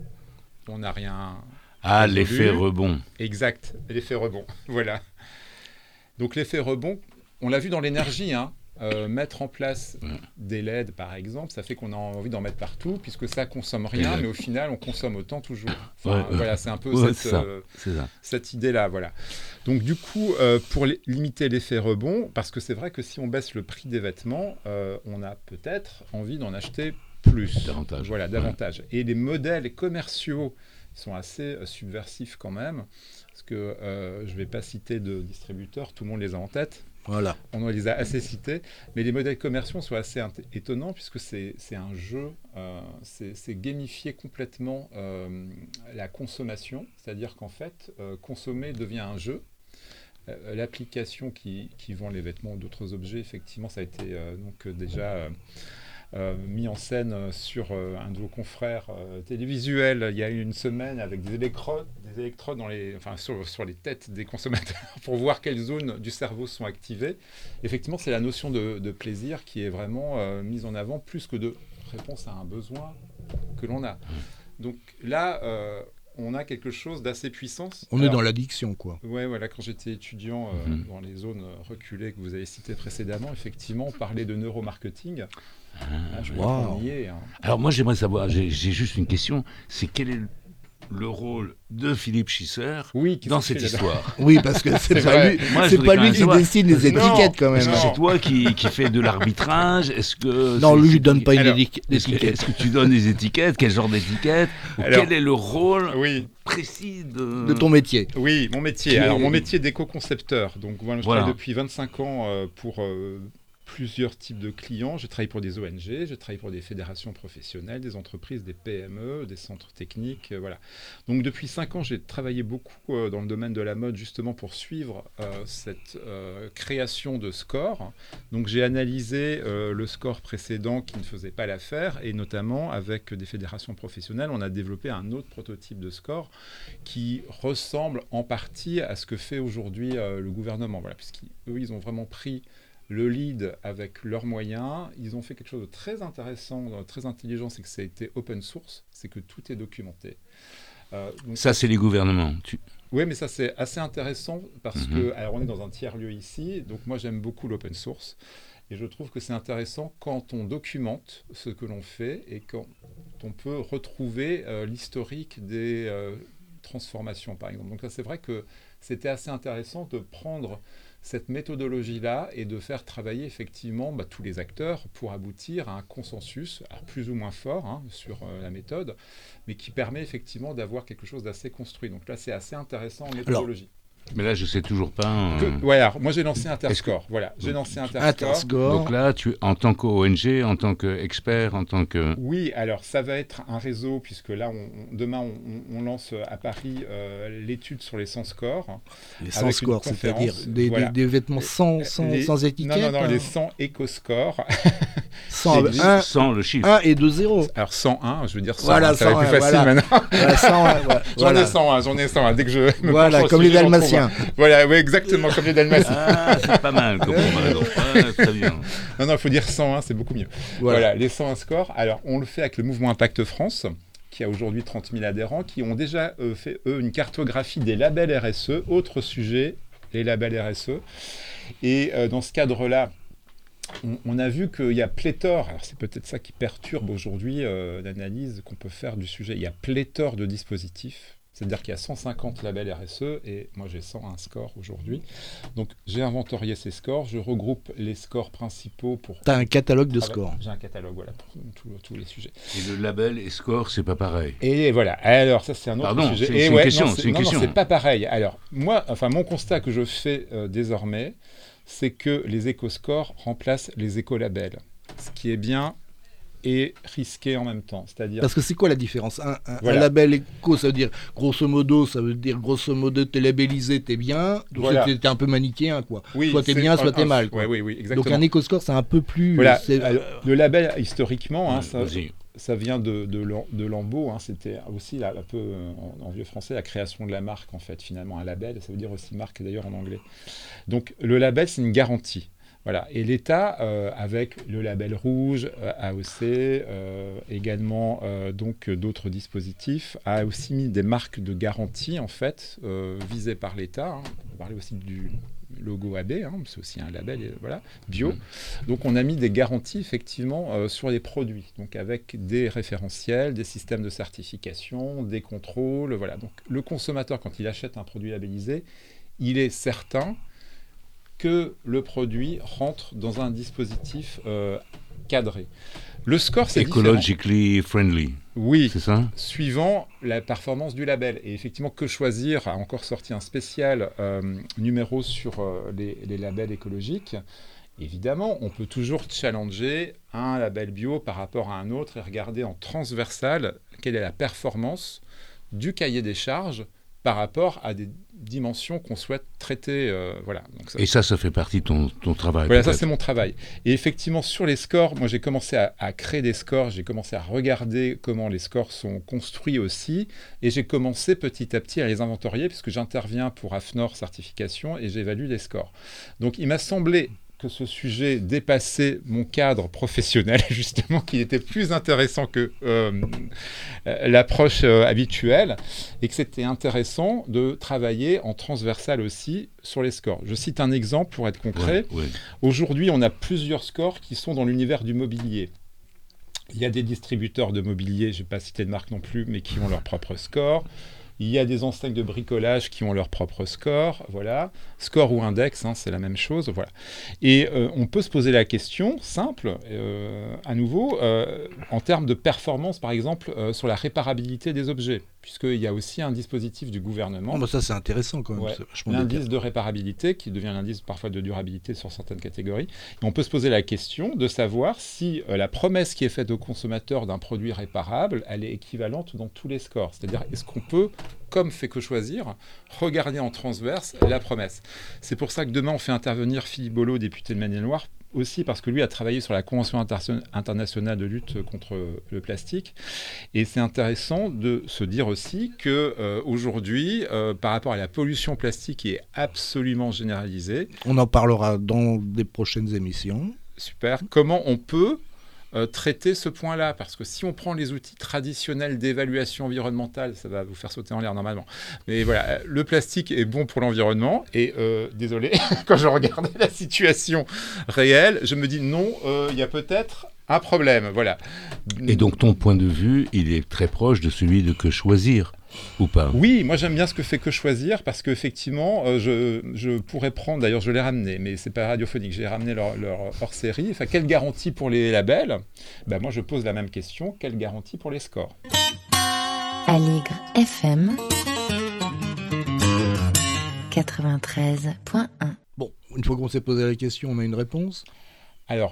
on n'a rien... Ah, résolu. L'effet rebond. Exact, l'effet rebond, voilà. Donc l'effet rebond, on l'a vu dans l'énergie, hein. Euh, mettre en place ouais. des L E D, par exemple, ça fait qu'on a envie d'en mettre partout, puisque ça consomme rien, mais au final, on consomme autant toujours. Enfin, ouais, voilà, ouais. c'est un peu ouais, cette, ça, euh, ça. cette idée-là, voilà. Donc, du coup, euh, pour li- limiter l'effet rebond, parce que c'est vrai que si on baisse le prix des vêtements, euh, on a peut-être envie d'en acheter plus. Davantage. Voilà, davantage. Ouais. Et les modèles commerciaux sont assez euh, subversifs quand même, parce que euh, je ne vais pas citer de distributeurs, tout le monde les a en tête. Voilà. On les a assez cités, mais les modèles commerciaux sont assez int- étonnants puisque c'est, c'est un jeu, euh, c'est, c'est gamifier complètement euh, la consommation, c'est-à-dire qu'en fait, euh, consommer devient un jeu. Euh, l'application qui, qui vend les vêtements ou d'autres objets, effectivement, ça a été euh, donc, déjà euh, euh, mis en scène sur euh, un de vos confrères euh, télévisuels il y a une semaine avec des électrodes, des électrodes dans les, enfin, sur, sur les têtes des consommateurs pour voir quelles zones du cerveau sont activées. Effectivement, c'est la notion de, de plaisir qui est vraiment euh, mise en avant plus que de réponse à un besoin que l'on a. Donc là, euh, on a quelque chose d'assez puissant. On Alors, est dans l'addiction, quoi. Ouais, voilà. Quand j'étais étudiant euh, mmh. dans les zones reculées que vous avez citées précédemment, effectivement, on parlait de neuromarketing. Ah, ah, je wow. nier, hein. Alors moi, j'aimerais savoir, j'ai, j'ai juste une question, c'est quel est le, le rôle de Philippe Schisser oui, dans cette histoire? Oui, parce que c'est, c'est pas lui, moi, c'est pas lui qui savoir. dessine les étiquettes, quand même. Est-ce que c'est toi qui, qui fais de l'arbitrage? Est-ce que non, c'est, lui, c'est, je donne pas une alors, étiquette. Est-ce que, est-ce que tu donnes des étiquettes? Quel genre d'étiquette? Alors, quel est le rôle oui. précis de... de ton métier? Oui, mon métier. Alors, mon métier d'éco-concepteur. Donc, voilà, je voilà. travaille depuis vingt-cinq ans euh, pour... Euh, plusieurs types de clients. Je travaille pour des O N G, je travaille pour des fédérations professionnelles, des entreprises, des P M E, des centres techniques, euh, voilà. Donc depuis cinq ans, j'ai travaillé beaucoup euh, dans le domaine de la mode justement pour suivre euh, cette euh, création de score. Donc j'ai analysé euh, le score précédent qui ne faisait pas l'affaire et notamment avec des fédérations professionnelles, on a développé un autre prototype de score qui ressemble en partie à ce que fait aujourd'hui euh, le gouvernement. Voilà, puisqu'eux, ils ont vraiment pris le lead avec leurs moyens. Ils ont fait quelque chose de très intéressant, de très intelligent, c'est que ça a été open source, c'est que tout est documenté. Euh, donc, ça, c'est les gouvernements. Tu... Oui, mais ça, c'est assez intéressant parce mm-hmm. que, alors on est dans un tiers-lieu ici, donc moi, j'aime beaucoup l'open source. Et je trouve que c'est intéressant quand on documente ce que l'on fait et quand on peut retrouver euh, l'historique des euh, transformations, par exemple. Donc là, c'est vrai que c'était assez intéressant de prendre cette méthodologie-là et de faire travailler effectivement bah, tous les acteurs pour aboutir à un consensus, alors plus ou moins fort hein, sur euh, la méthode, mais qui permet effectivement d'avoir quelque chose d'assez construit. Donc là, c'est assez intéressant en méthodologie. Alors, mais là, je ne sais toujours pas... Euh... Que, voilà, moi j'ai lancé Interscore. Que... Voilà, j'ai lancé Interscore. Interscore. Donc là, tu, en tant qu'O N G, en tant qu'expert, en tant que... Oui, alors ça va être un réseau, puisque là, on, on, demain, on, on lance à Paris euh, l'étude sur les cent scores. Les cent scores, c'est-à-dire des, voilà. des, des vêtements sans, sans, les, sans étiquette? Non, non, non, hein. les cent éco-scores. cent, existe- un, Sans le chiffre. un et deux zéros. Alors cent un, je veux dire cent un, Voilà, ça va être plus cent un, facile voilà. maintenant. Voilà, cent un, ouais, J'en voilà. ai cent un, j'en ai cent un. Dès que je me Voilà, penche au comme les sujet, j'en trouve Dalmatiens. un. Voilà, oui, exactement, comme les Dalmatiens. Ah, c'est pas mal comme comparaison. Ah, très bien. Non, non, il faut dire cent un, c'est beaucoup mieux. Voilà. Voilà. Les cent un scores. Alors, on le fait avec le mouvement Impact France, qui a aujourd'hui trente mille adhérents, qui ont déjà euh, fait, eux, une cartographie des labels R S E. Autre sujet, les labels R S E. Et euh, dans ce cadre-là, on, on a vu qu'il y a pléthore, alors c'est peut-être ça qui perturbe aujourd'hui euh, l'analyse qu'on peut faire du sujet, il y a pléthore de dispositifs. C'est-à-dire qu'il y a cent cinquante labels R S E et moi j'ai cent un scores aujourd'hui. Donc j'ai inventorié ces scores, je regroupe les scores principaux pour... Tu as un catalogue de Ah bah, scores. J'ai un catalogue, voilà, pour tous- tous les sujets. Et le label et score, c'est pas pareil. Et voilà, alors ça c'est un autre Pardon, sujet. c'est- Et c'est une ouais, question, non, c'est une non, non, question. c'est pas pareil. Alors moi, enfin mon constat que je fais euh, désormais, c'est que les éco-scores remplacent les écolabels. Ce qui est bien et risqué en même temps. C'est-à-dire... Parce que c'est quoi la différence? un, un, Voilà. un label éco, ça veut dire grosso modo, ça veut dire grosso modo, t'es labellisé, t'es bien. Donc Voilà. c'est- t'es un peu manichéen, quoi. Oui, soit t'es c'est bien, un- soit t'es un- mal. Quoi. ouais, oui, oui, exactement. Donc un éco-score, c'est un peu plus. Voilà, c'est- alors, le label, historiquement, hein, Ouais, ça, vas-y. ça vient de, de, Lam- de Lambeau. Hein, c'était aussi là, un peu euh, en, en vieux français la création de la marque, en fait, finalement. Un label, ça veut dire aussi marque, d'ailleurs, en anglais. Donc le label, c'est une garantie. Voilà. Et l'État, euh, avec le label rouge, euh, A O C, euh, également euh, donc euh, d'autres dispositifs, a aussi mis des marques de garantie en fait euh, visées par l'État. Hein. On peut parler aussi du logo A B, hein, c'est aussi un label, euh, voilà, bio. Mmh. Donc on a mis des garanties effectivement euh, sur les produits, donc avec des référentiels, des systèmes de certification, des contrôles, voilà. Donc le consommateur, quand il achète un produit labellisé, il est certain que le produit rentre dans un dispositif euh, cadré. Le score, c'est différent. Ecologically friendly. Oui, c'est ça. Suivant la performance du label. Et effectivement, Que Choisir a encore sorti un spécial euh, numéro sur euh, les, les labels écologiques. Évidemment, on peut toujours challenger un label bio par rapport à un autre et regarder en transversal quelle est la performance du cahier des charges par rapport à des dimensions qu'on souhaite traiter. Euh, voilà. Donc ça, et ça, ça fait partie de ton, ton travail. Voilà, peut-être. ça c'est mon travail. Et effectivement, sur les scores, moi j'ai commencé à, à créer des scores, j'ai commencé à regarder comment les scores sont construits aussi, et j'ai commencé petit à petit à les inventorier, puisque j'interviens pour AFNOR certification et j'évalue les scores. Donc il m'a semblé que ce sujet dépassait mon cadre professionnel, justement, qu'il était plus intéressant que euh, l'approche euh, habituelle, et que c'était intéressant de travailler en transversal aussi sur les scores. Je cite un exemple pour être concret. Ouais, ouais. Aujourd'hui, on a plusieurs scores qui sont dans l'univers du mobilier. Il y a des distributeurs de mobilier, je ne vais pas citer de marque non plus, mais qui ont leur propre score. Il y a des enseignes de bricolage qui ont leur propre score, voilà. Score ou index, hein, c'est la même chose, voilà. Et euh, on peut se poser la question, simple, euh, à nouveau, euh, en termes de performance, par exemple, euh, sur la réparabilité des objets, puisqu'il y a aussi un dispositif du gouvernement. Oh, bah ça, c'est intéressant quand même. Ouais. C'est vachement L'indice détaillé. de réparabilité, qui devient l'indice parfois de durabilité sur certaines catégories. Et on peut se poser la question de savoir si euh, la promesse qui est faite au consommateur d'un produit réparable, elle est équivalente dans tous les scores. C'est-à-dire, est-ce qu'on peut, comme fait Que Choisir, regarder en transverse la promesse. C'est pour ça que demain, on fait intervenir Philippe Bollot, député de Maine-et-Loire, aussi parce que lui a travaillé sur la Convention inter- internationale de lutte contre le plastique. Et c'est intéressant de se dire aussi qu'aujourd'hui, euh, euh, par rapport à la pollution plastique qui est absolument généralisée, On en parlera dans des prochaines émissions. super, comment on peut euh, traiter ce point-là? Parce que si on prend les outils traditionnels d'évaluation environnementale, ça va vous faire sauter en l'air normalement. Mais voilà, le plastique est bon pour l'environnement. Et euh, désolé, quand je regardais la situation réelle, je me dis non, il euh, y a peut-être un problème. Voilà. Et donc ton point de vue, il est très proche de celui de Que Choisir, ou pas? Oui, moi j'aime bien ce que fait Que Choisir, parce qu'effectivement, euh, je, je pourrais prendre, d'ailleurs je l'ai ramené, mais c'est pas radiophonique, j'ai ramené leur, leur hors-série. Enfin, quelle garantie pour les labels? Ben, moi je pose la même question, quelle garantie pour les scores? Aligre F M quatre-vingt-treize point un. Bon, une fois qu'on s'est posé la question, on a une réponse. Alors,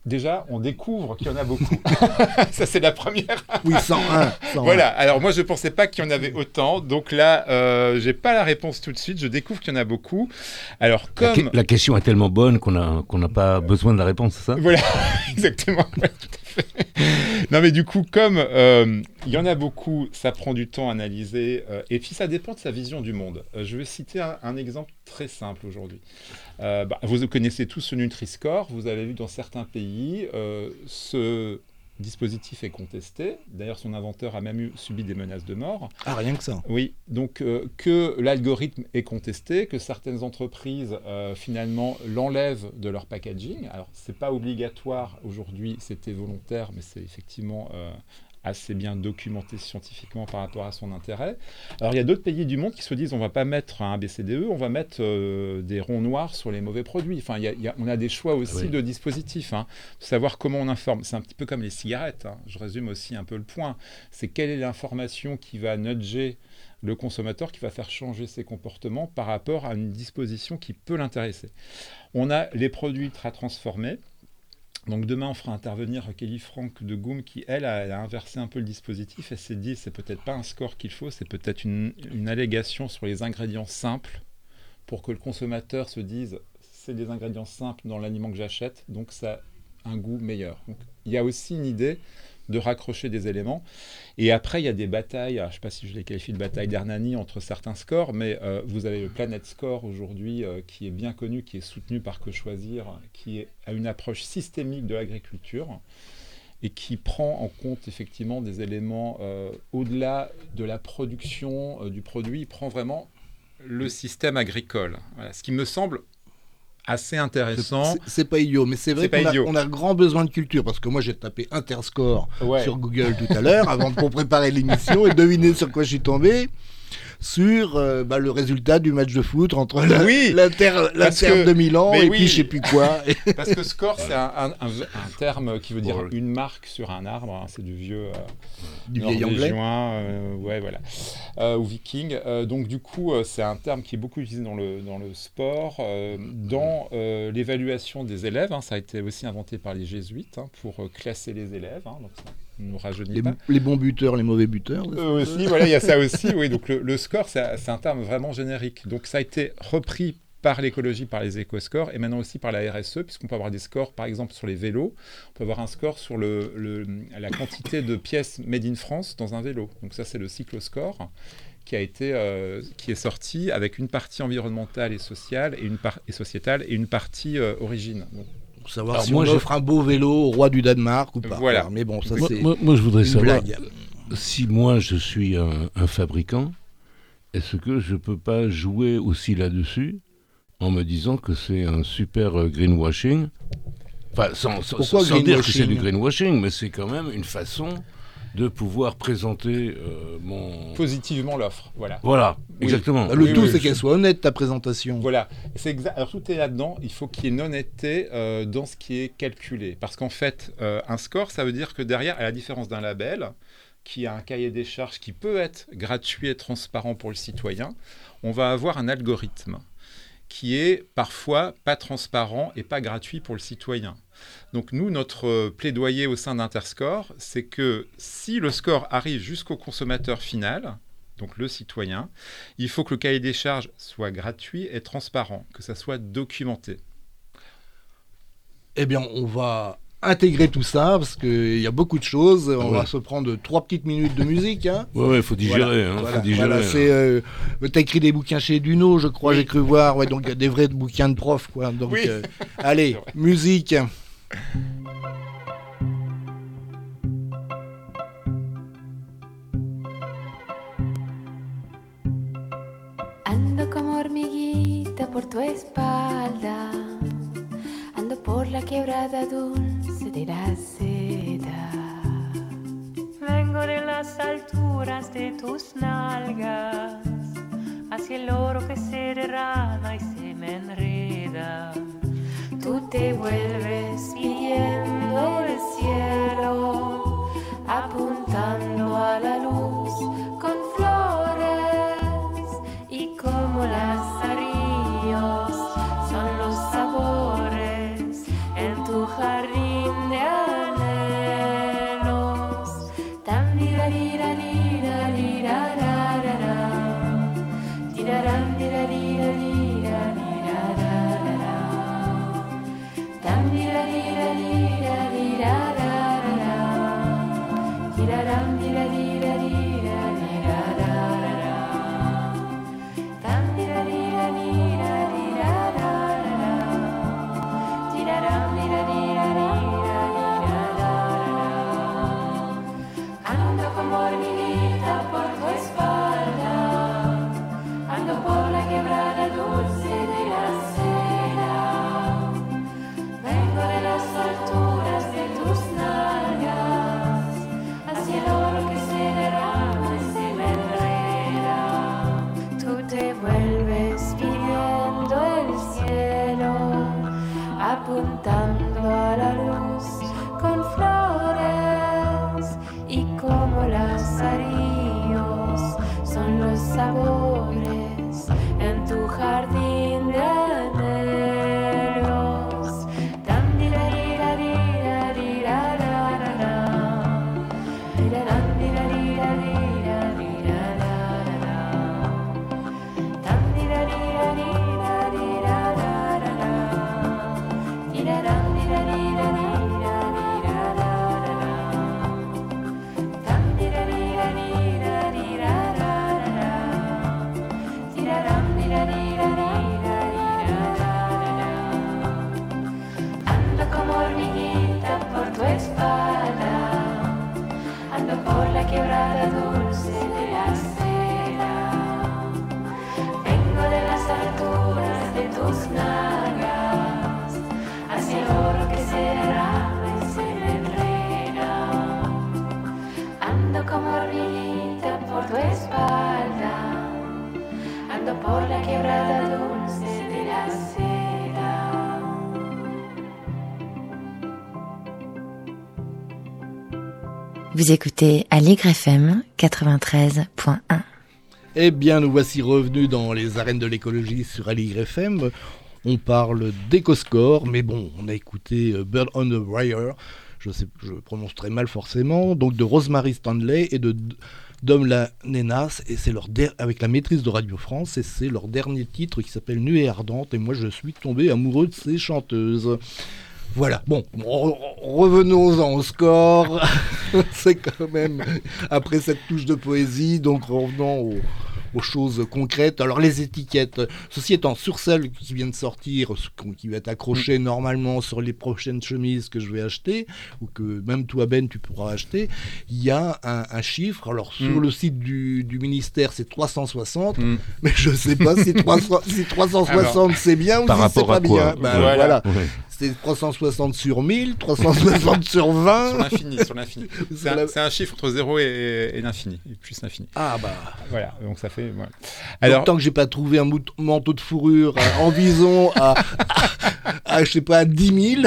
Déjà, on découvre qu'il y en a beaucoup. Ça, c'est la première. Oui, cent un. cent un. Voilà. Alors, moi, je ne pensais pas qu'il y en avait autant. Donc là, euh, je n'ai pas la réponse tout de suite. Je découvre qu'il y en a beaucoup. Alors, comme... La, que- la question est tellement bonne qu'on a, qu'on n'a pas besoin de la réponse, c'est ça ? Voilà, exactement. Ouais, tout à fait. Non, mais du coup, comme euh, il y en a beaucoup, ça prend du temps à analyser. Euh, et puis, ça dépend de sa vision du monde. Euh, je vais citer un, un exemple très simple aujourd'hui. Euh, bah, vous connaissez tous ce Nutri-Score. Vous avez vu dans certains pays, euh, ce dispositif est contesté. D'ailleurs, son inventeur a même eu, subi des menaces de mort. Ah, rien que ça. Oui, donc euh, que l'algorithme est contesté, que certaines entreprises, euh, finalement, l'enlèvent de leur packaging. Alors, ce n'est pas obligatoire aujourd'hui, c'était volontaire, mais c'est effectivement... Euh, assez bien documenté scientifiquement par rapport à son intérêt. Alors, il y a d'autres pays du monde qui se disent on ne va pas mettre un B C D E, on va mettre euh, des ronds noirs sur les mauvais produits. Enfin, il y a, il y a, on a des choix aussi oui. de dispositifs, hein, de savoir comment on informe. C'est un petit peu comme les cigarettes. Hein. Je résume aussi un peu le point. C'est quelle est l'information qui va nudger le consommateur, qui va faire changer ses comportements par rapport à une disposition qui peut l'intéresser. On a les produits ultra transformés. Donc demain, on fera intervenir Kelly Frank de Goom qui, elle, a, a inversé un peu le dispositif. Elle s'est dit, c'est peut-être pas un score qu'il faut, c'est peut-être une, une allégation sur les ingrédients simples pour que le consommateur se dise, c'est des ingrédients simples dans l'aliment que j'achète, donc ça a un goût meilleur. Donc, il y a aussi une idée de raccrocher des éléments. Et après, il y a des batailles, je ne sais pas si je les qualifie de bataille d'Hernani entre certains scores, mais euh, vous avez le Planet Score aujourd'hui euh, qui est bien connu, qui est soutenu par Que Choisir, qui est, a une approche systémique de l'agriculture et qui prend en compte effectivement des éléments euh, au-delà de la production euh, du produit. Il prend vraiment le système agricole. Voilà, ce qui me semble assez intéressant. C'est, c'est pas idiot, mais c'est vrai c'est qu'on a, on a grand besoin de culture, parce que moi j'ai tapé Interscore ouais. sur Google tout à l'heure, avant de préparer l'émission, et devinez sur quoi je suis tombé. Sur euh, bah, le résultat du match de foot entre la, oui, l'Inter, l'Inter de Milan et oui. puis je sais plus quoi. Parce que score, c'est un, un, un, un terme qui veut dire oh. une marque sur un arbre. Hein, c'est du vieux, euh, du vieil anglais, euh, ouais, voilà, euh, ou viking. Euh, donc du coup, euh, c'est un terme qui est beaucoup utilisé dans le dans le sport, euh, dans euh, l'évaluation des élèves. Hein, ça a été aussi inventé par les jésuites hein, pour euh, classer les élèves. Hein, donc ça nous rajeunit les, pas. Les bons buteurs, les mauvais buteurs. Euh, aussi, voilà, il y a ça aussi. Oui, donc le, le score, c'est, c'est un terme vraiment générique. Donc ça a été repris par l'écologie, par les éco-scores, et maintenant aussi par la R S E, puisqu'on peut avoir des scores, par exemple, sur les vélos. On peut avoir un score sur le, le, la quantité de pièces made in France dans un vélo. Donc ça, c'est le cycloscore qui a été, euh, qui est sorti avec une partie environnementale et sociale et une par- et sociétale et une partie euh, origine. Donc, pour savoir alors si moi, on offre un beau vélo au roi du Danemark ou pas. Voilà. Mais bon, ça moi, c'est moi, moi, je voudrais savoir blague. Si moi je suis un, un fabricant, est-ce que je peux pas jouer aussi là-dessus en me disant que c'est un super euh, greenwashing ? Enfin, sans, sans, sans, sans dire que c'est du greenwashing, mais c'est quand même une façon de pouvoir présenter euh, mon... positivement l'offre, voilà. Voilà, oui. exactement. Le oui, tout, oui, c'est oui. qu'elle soit honnête, ta présentation. Voilà. C'est exa- Alors, tout est là-dedans. Il faut qu'il y ait une honnêteté euh, dans ce qui est calculé. Parce qu'en fait, euh, un score, ça veut dire que derrière, à la différence d'un label, qui a un cahier des charges qui peut être gratuit et transparent pour le citoyen, on va avoir un algorithme qui est parfois pas transparent et pas gratuit pour le citoyen. Donc nous, notre plaidoyer au sein d'Interscore, c'est que si le score arrive jusqu'au consommateur final, donc le citoyen, il faut que le cahier des charges soit gratuit et transparent, que ça soit documenté. Eh bien, on va intégrer tout ça, parce qu'il y a beaucoup de choses. On ouais. va se prendre trois petites minutes de musique. Hein. Ouais, ouais, faut digérer. Voilà, hein, voilà, faut digérer voilà, c'est, euh, t'as écrit des bouquins chez Duno, je crois, oui. j'ai cru voir. Ouais, donc, des vrais bouquins de prof, quoi. Donc, oui. euh, allez, musique. Ando como hormiguita por tu espalda, ando por la quebrada dulce de la seda. Vengo de las alturas de tus nalgas, hacia el oro que se derrama y se me enreda. Tú te vuelves pidiendo el cielo, apuntando a la luz con flores, y como lazarillos son los sabores en tu jardín tus nalgas, hacia el oro que se derrama y se me enreda. Ando como hormiguita por tu espalda, ando por la quebrada dulce de la seda. Vous écoutez Aligre F M quatre-vingt-treize point un. Eh bien, nous voici revenus dans les arènes de l'écologie sur Aligre F M. On parle d'EcoScore, mais bon, on a écouté Bird on the Wire, je sais, je prononce très mal forcément, donc de Rosemary Stanley et de Dom La Nenas, et c'est leur der- avec la maîtrise de Radio France, et c'est leur dernier titre qui s'appelle Nuée ardente, et moi je suis tombé amoureux de ces chanteuses. Voilà, bon, re- revenons-en au score. C'est quand même, après cette touche de poésie, donc revenons au, aux choses concrètes. Alors les étiquettes, ceci étant, sur celle qui vient de sortir, qui va être accrochée mmh. normalement sur les prochaines chemises que je vais acheter, ou que même toi Ben tu pourras acheter, il y a un, un chiffre. Alors sur mmh. le site du, du ministère c'est trois cent soixante, mmh. mais je ne sais pas si, trois cents, si trois cent soixante alors, c'est bien ou si c'est pas bien. Ben, voilà. voilà. Ouais. C'est trois cent soixante sur mille, trois cent soixante sur vingt. Sur l'infini, sur l'infini. C'est un, c'est un chiffre entre zéro et, et l'infini, et plus l'infini. Ah bah. Voilà, donc ça fait... Voilà. Alors, donc, tant que j'ai pas trouvé un mout- manteau de fourrure en vison à, à, à, je sais pas, à dix mille.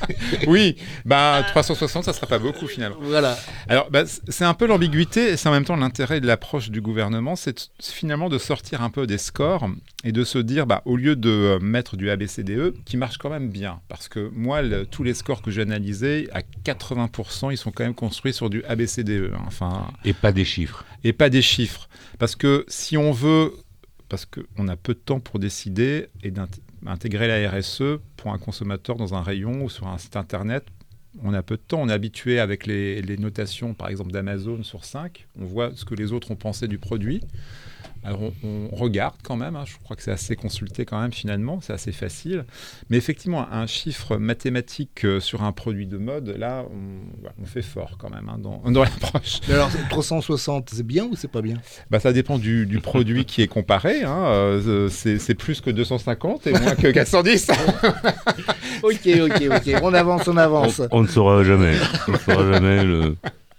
Oui, bah trois cent soixante, ça sera pas beaucoup finalement. Voilà. Alors, bah, c'est un peu l'ambiguïté, et c'est en même temps l'intérêt de l'approche du gouvernement, c'est de, finalement de sortir un peu des scores et de se dire, bah, au lieu de mettre du A B C D E, qui marche quand même bien, parce que moi, le, tous les scores que j'ai analysés, à quatre-vingts pour cent, ils sont quand même construits sur du A B C D E. Hein, enfin, et pas des chiffres. Et pas des chiffres. Parce que si on veut, parce qu'on a peu de temps pour décider et d'intégrer la R S E pour un consommateur dans un rayon ou sur un site internet, on a peu de temps. On est habitué avec les, les notations, par exemple, d'Amazon sur cinq. On voit ce que les autres ont pensé du produit. Alors on, on regarde quand même, hein, je crois que c'est assez consulté quand même finalement, c'est assez facile. Mais effectivement, un chiffre mathématique euh, sur un produit de mode, là, on, voilà, on fait fort quand même hein, dans, dans l'approche. Mais alors, trois cent soixante, c'est bien ou c'est pas bien ? Bah, ça dépend du, du produit qui est comparé. Hein. Euh, c'est, c'est plus que deux cent cinquante et moins que quatre cent dix. Ok, ok, ok. On avance, on avance. On, on ne saura jamais. On ne saura jamais le...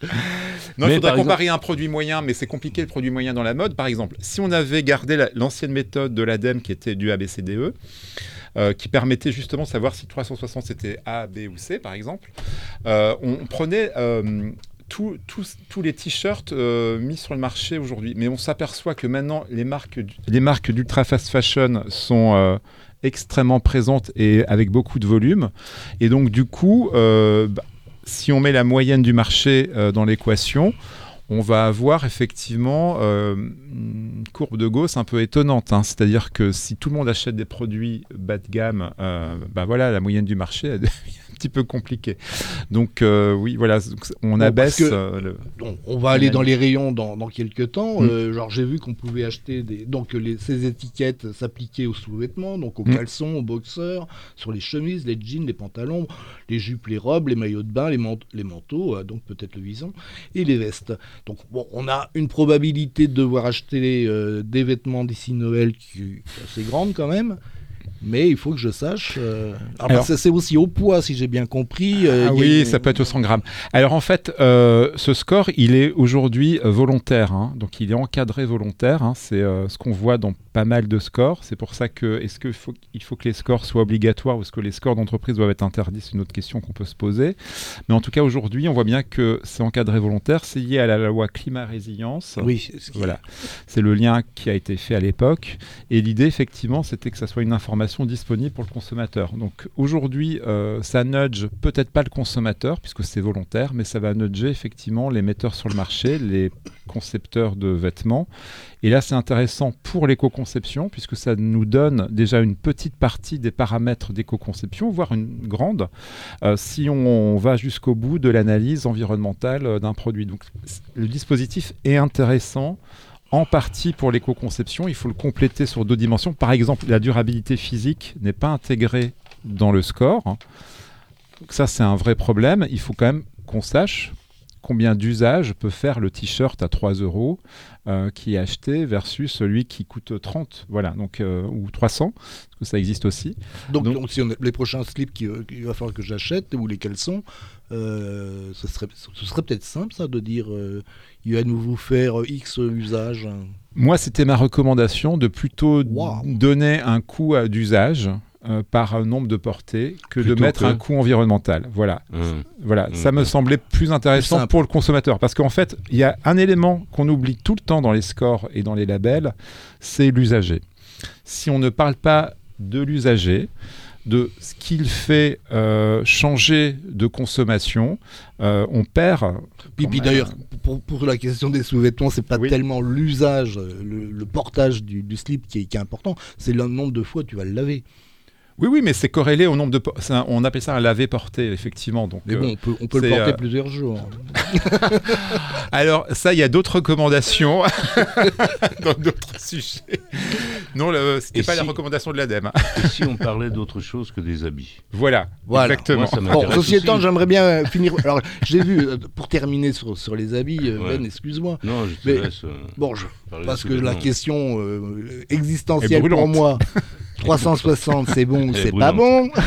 Non, il faudrait comparer exemple... un produit moyen, mais c'est compliqué le produit moyen dans la mode. Par exemple, si on avait gardé la, l'ancienne méthode de l'ADEME qui était du A B C D E, euh, qui permettait justement de savoir si trois cent soixante c'était A, B ou C, par exemple, euh, on, on prenait euh, tous les t-shirts euh, mis sur le marché aujourd'hui. Mais on s'aperçoit que maintenant, les marques, les marques d'ultra fast fashion sont... Euh, extrêmement présentes et avec beaucoup de volume. Et donc, du coup... Euh, bah, si on met la moyenne du marché euh, dans l'équation, on va avoir effectivement euh, une courbe de Gauss un peu étonnante. Hein. C'est-à-dire que si tout le monde achète des produits bas de gamme, euh, bah voilà, la moyenne du marché est un petit peu compliquée. Donc euh, oui, voilà, on bon, abaisse... Que, euh, le, donc, on va aller dans les rayons dans, dans quelques temps. Mmh. Euh, genre j'ai vu qu'on pouvait acheter des... Donc les, ces étiquettes s'appliquaient aux sous-vêtements, donc aux mmh. caleçons, aux boxeurs, sur les chemises, les jeans, les pantalons, les jupes, les robes, les maillots de bain, les, mant- les manteaux, euh, donc peut-être le vison, et les vestes. Donc bon, on a une probabilité de devoir acheter euh, des vêtements d'ici Noël qui est assez grande quand même. Mais il faut que je sache. Euh... Alors, Alors c'est aussi au poids, si j'ai bien compris. Euh, ah oui, une... ça peut être au cent grammes. Alors en fait, euh, ce score, il est aujourd'hui euh, volontaire. Hein, donc il est encadré volontaire. Hein, c'est euh, ce qu'on voit dans pas mal de scores. C'est pour ça que est-ce qu'il faut, il faut que les scores soient obligatoires ou est-ce que les scores d'entreprise doivent être interdits ? C'est une autre question qu'on peut se poser. Mais en tout cas, aujourd'hui, on voit bien que c'est encadré volontaire. C'est lié à la loi climat-résilience. Oui. C'est ce qui... Voilà. C'est le lien qui a été fait à l'époque. Et l'idée, effectivement, c'était que ça soit une information disponible pour le consommateur. Donc aujourd'hui, euh, ça nudge peut-être pas le consommateur puisque c'est volontaire, mais ça va nudger effectivement les metteurs sur le marché, les concepteurs de vêtements. Et là, c'est intéressant pour l'éco-conception puisque ça nous donne déjà une petite partie des paramètres d'éco-conception, voire une grande, euh, si on, on va jusqu'au bout de l'analyse environnementale d'un produit. Donc le dispositif est intéressant. En partie pour l'éco-conception, il faut le compléter sur d'autres dimensions. Par exemple, la durabilité physique n'est pas intégrée dans le score. Donc ça, c'est un vrai problème. Il faut quand même qu'on sache combien d'usages peut faire le t-shirt à trois euros euh, qui est acheté versus celui qui coûte trente, voilà, donc, euh, ou trois cents, parce que ça existe aussi. Donc, Donc- donc, si on a les prochains slips qu'il qu'il va falloir que j'achète ou les caleçons, euh, ce serait, ce serait peut-être simple ça de dire euh, il va nous vous faire X usages. Moi, c'était ma recommandation de plutôt Wow. donner un coût à- d'usage euh, par un nombre de portées que de Plutôt mettre que- un coût environnemental. Voilà. Hum. Voilà, Mm. ça me semblait plus intéressant Plus simple. pour le consommateur. Parce qu'en fait, il y a un élément qu'on oublie tout le temps dans les scores et dans les labels, c'est l'usager. Si on ne parle pas de l'usager, de ce qu'il fait euh, changer de consommation, euh, on perd. Puis, quand puis même. d'ailleurs, pour, pour la question des sous-vêtements, c'est pas Oui. tellement l'usage, le, le portage du, du slip qui est, qui est important, c'est le nombre de fois que tu vas le laver. Oui, oui, mais c'est corrélé au nombre de. po- c'est un- on appelle ça un lavé-porté, effectivement. Donc, Mais euh, bon, on peut, on peut le c'est, porter euh, plusieurs jours. Alors, ça, il y a d'autres recommandations dans d'autres sujets. Non, le- c'était Et pas la si- recommandation de l'ADEME. Et si on parlait d'autre chose que des habits? Voilà, Voilà. exactement. Moi, ça Bon, m'intéresse ceci aussi. étant, j'aimerais bien euh, finir. Alors, j'ai vu, euh, pour terminer sur, sur les habits, euh, Ouais. Ben, excuse-moi. Non, je te Mais- laisse. euh, Bon, je- parler parce de que la sous-vêtements. question euh, Est existentielle pour brûlante. moi, trois cent soixante c'est bon ou Elle est c'est pas brûlante. bon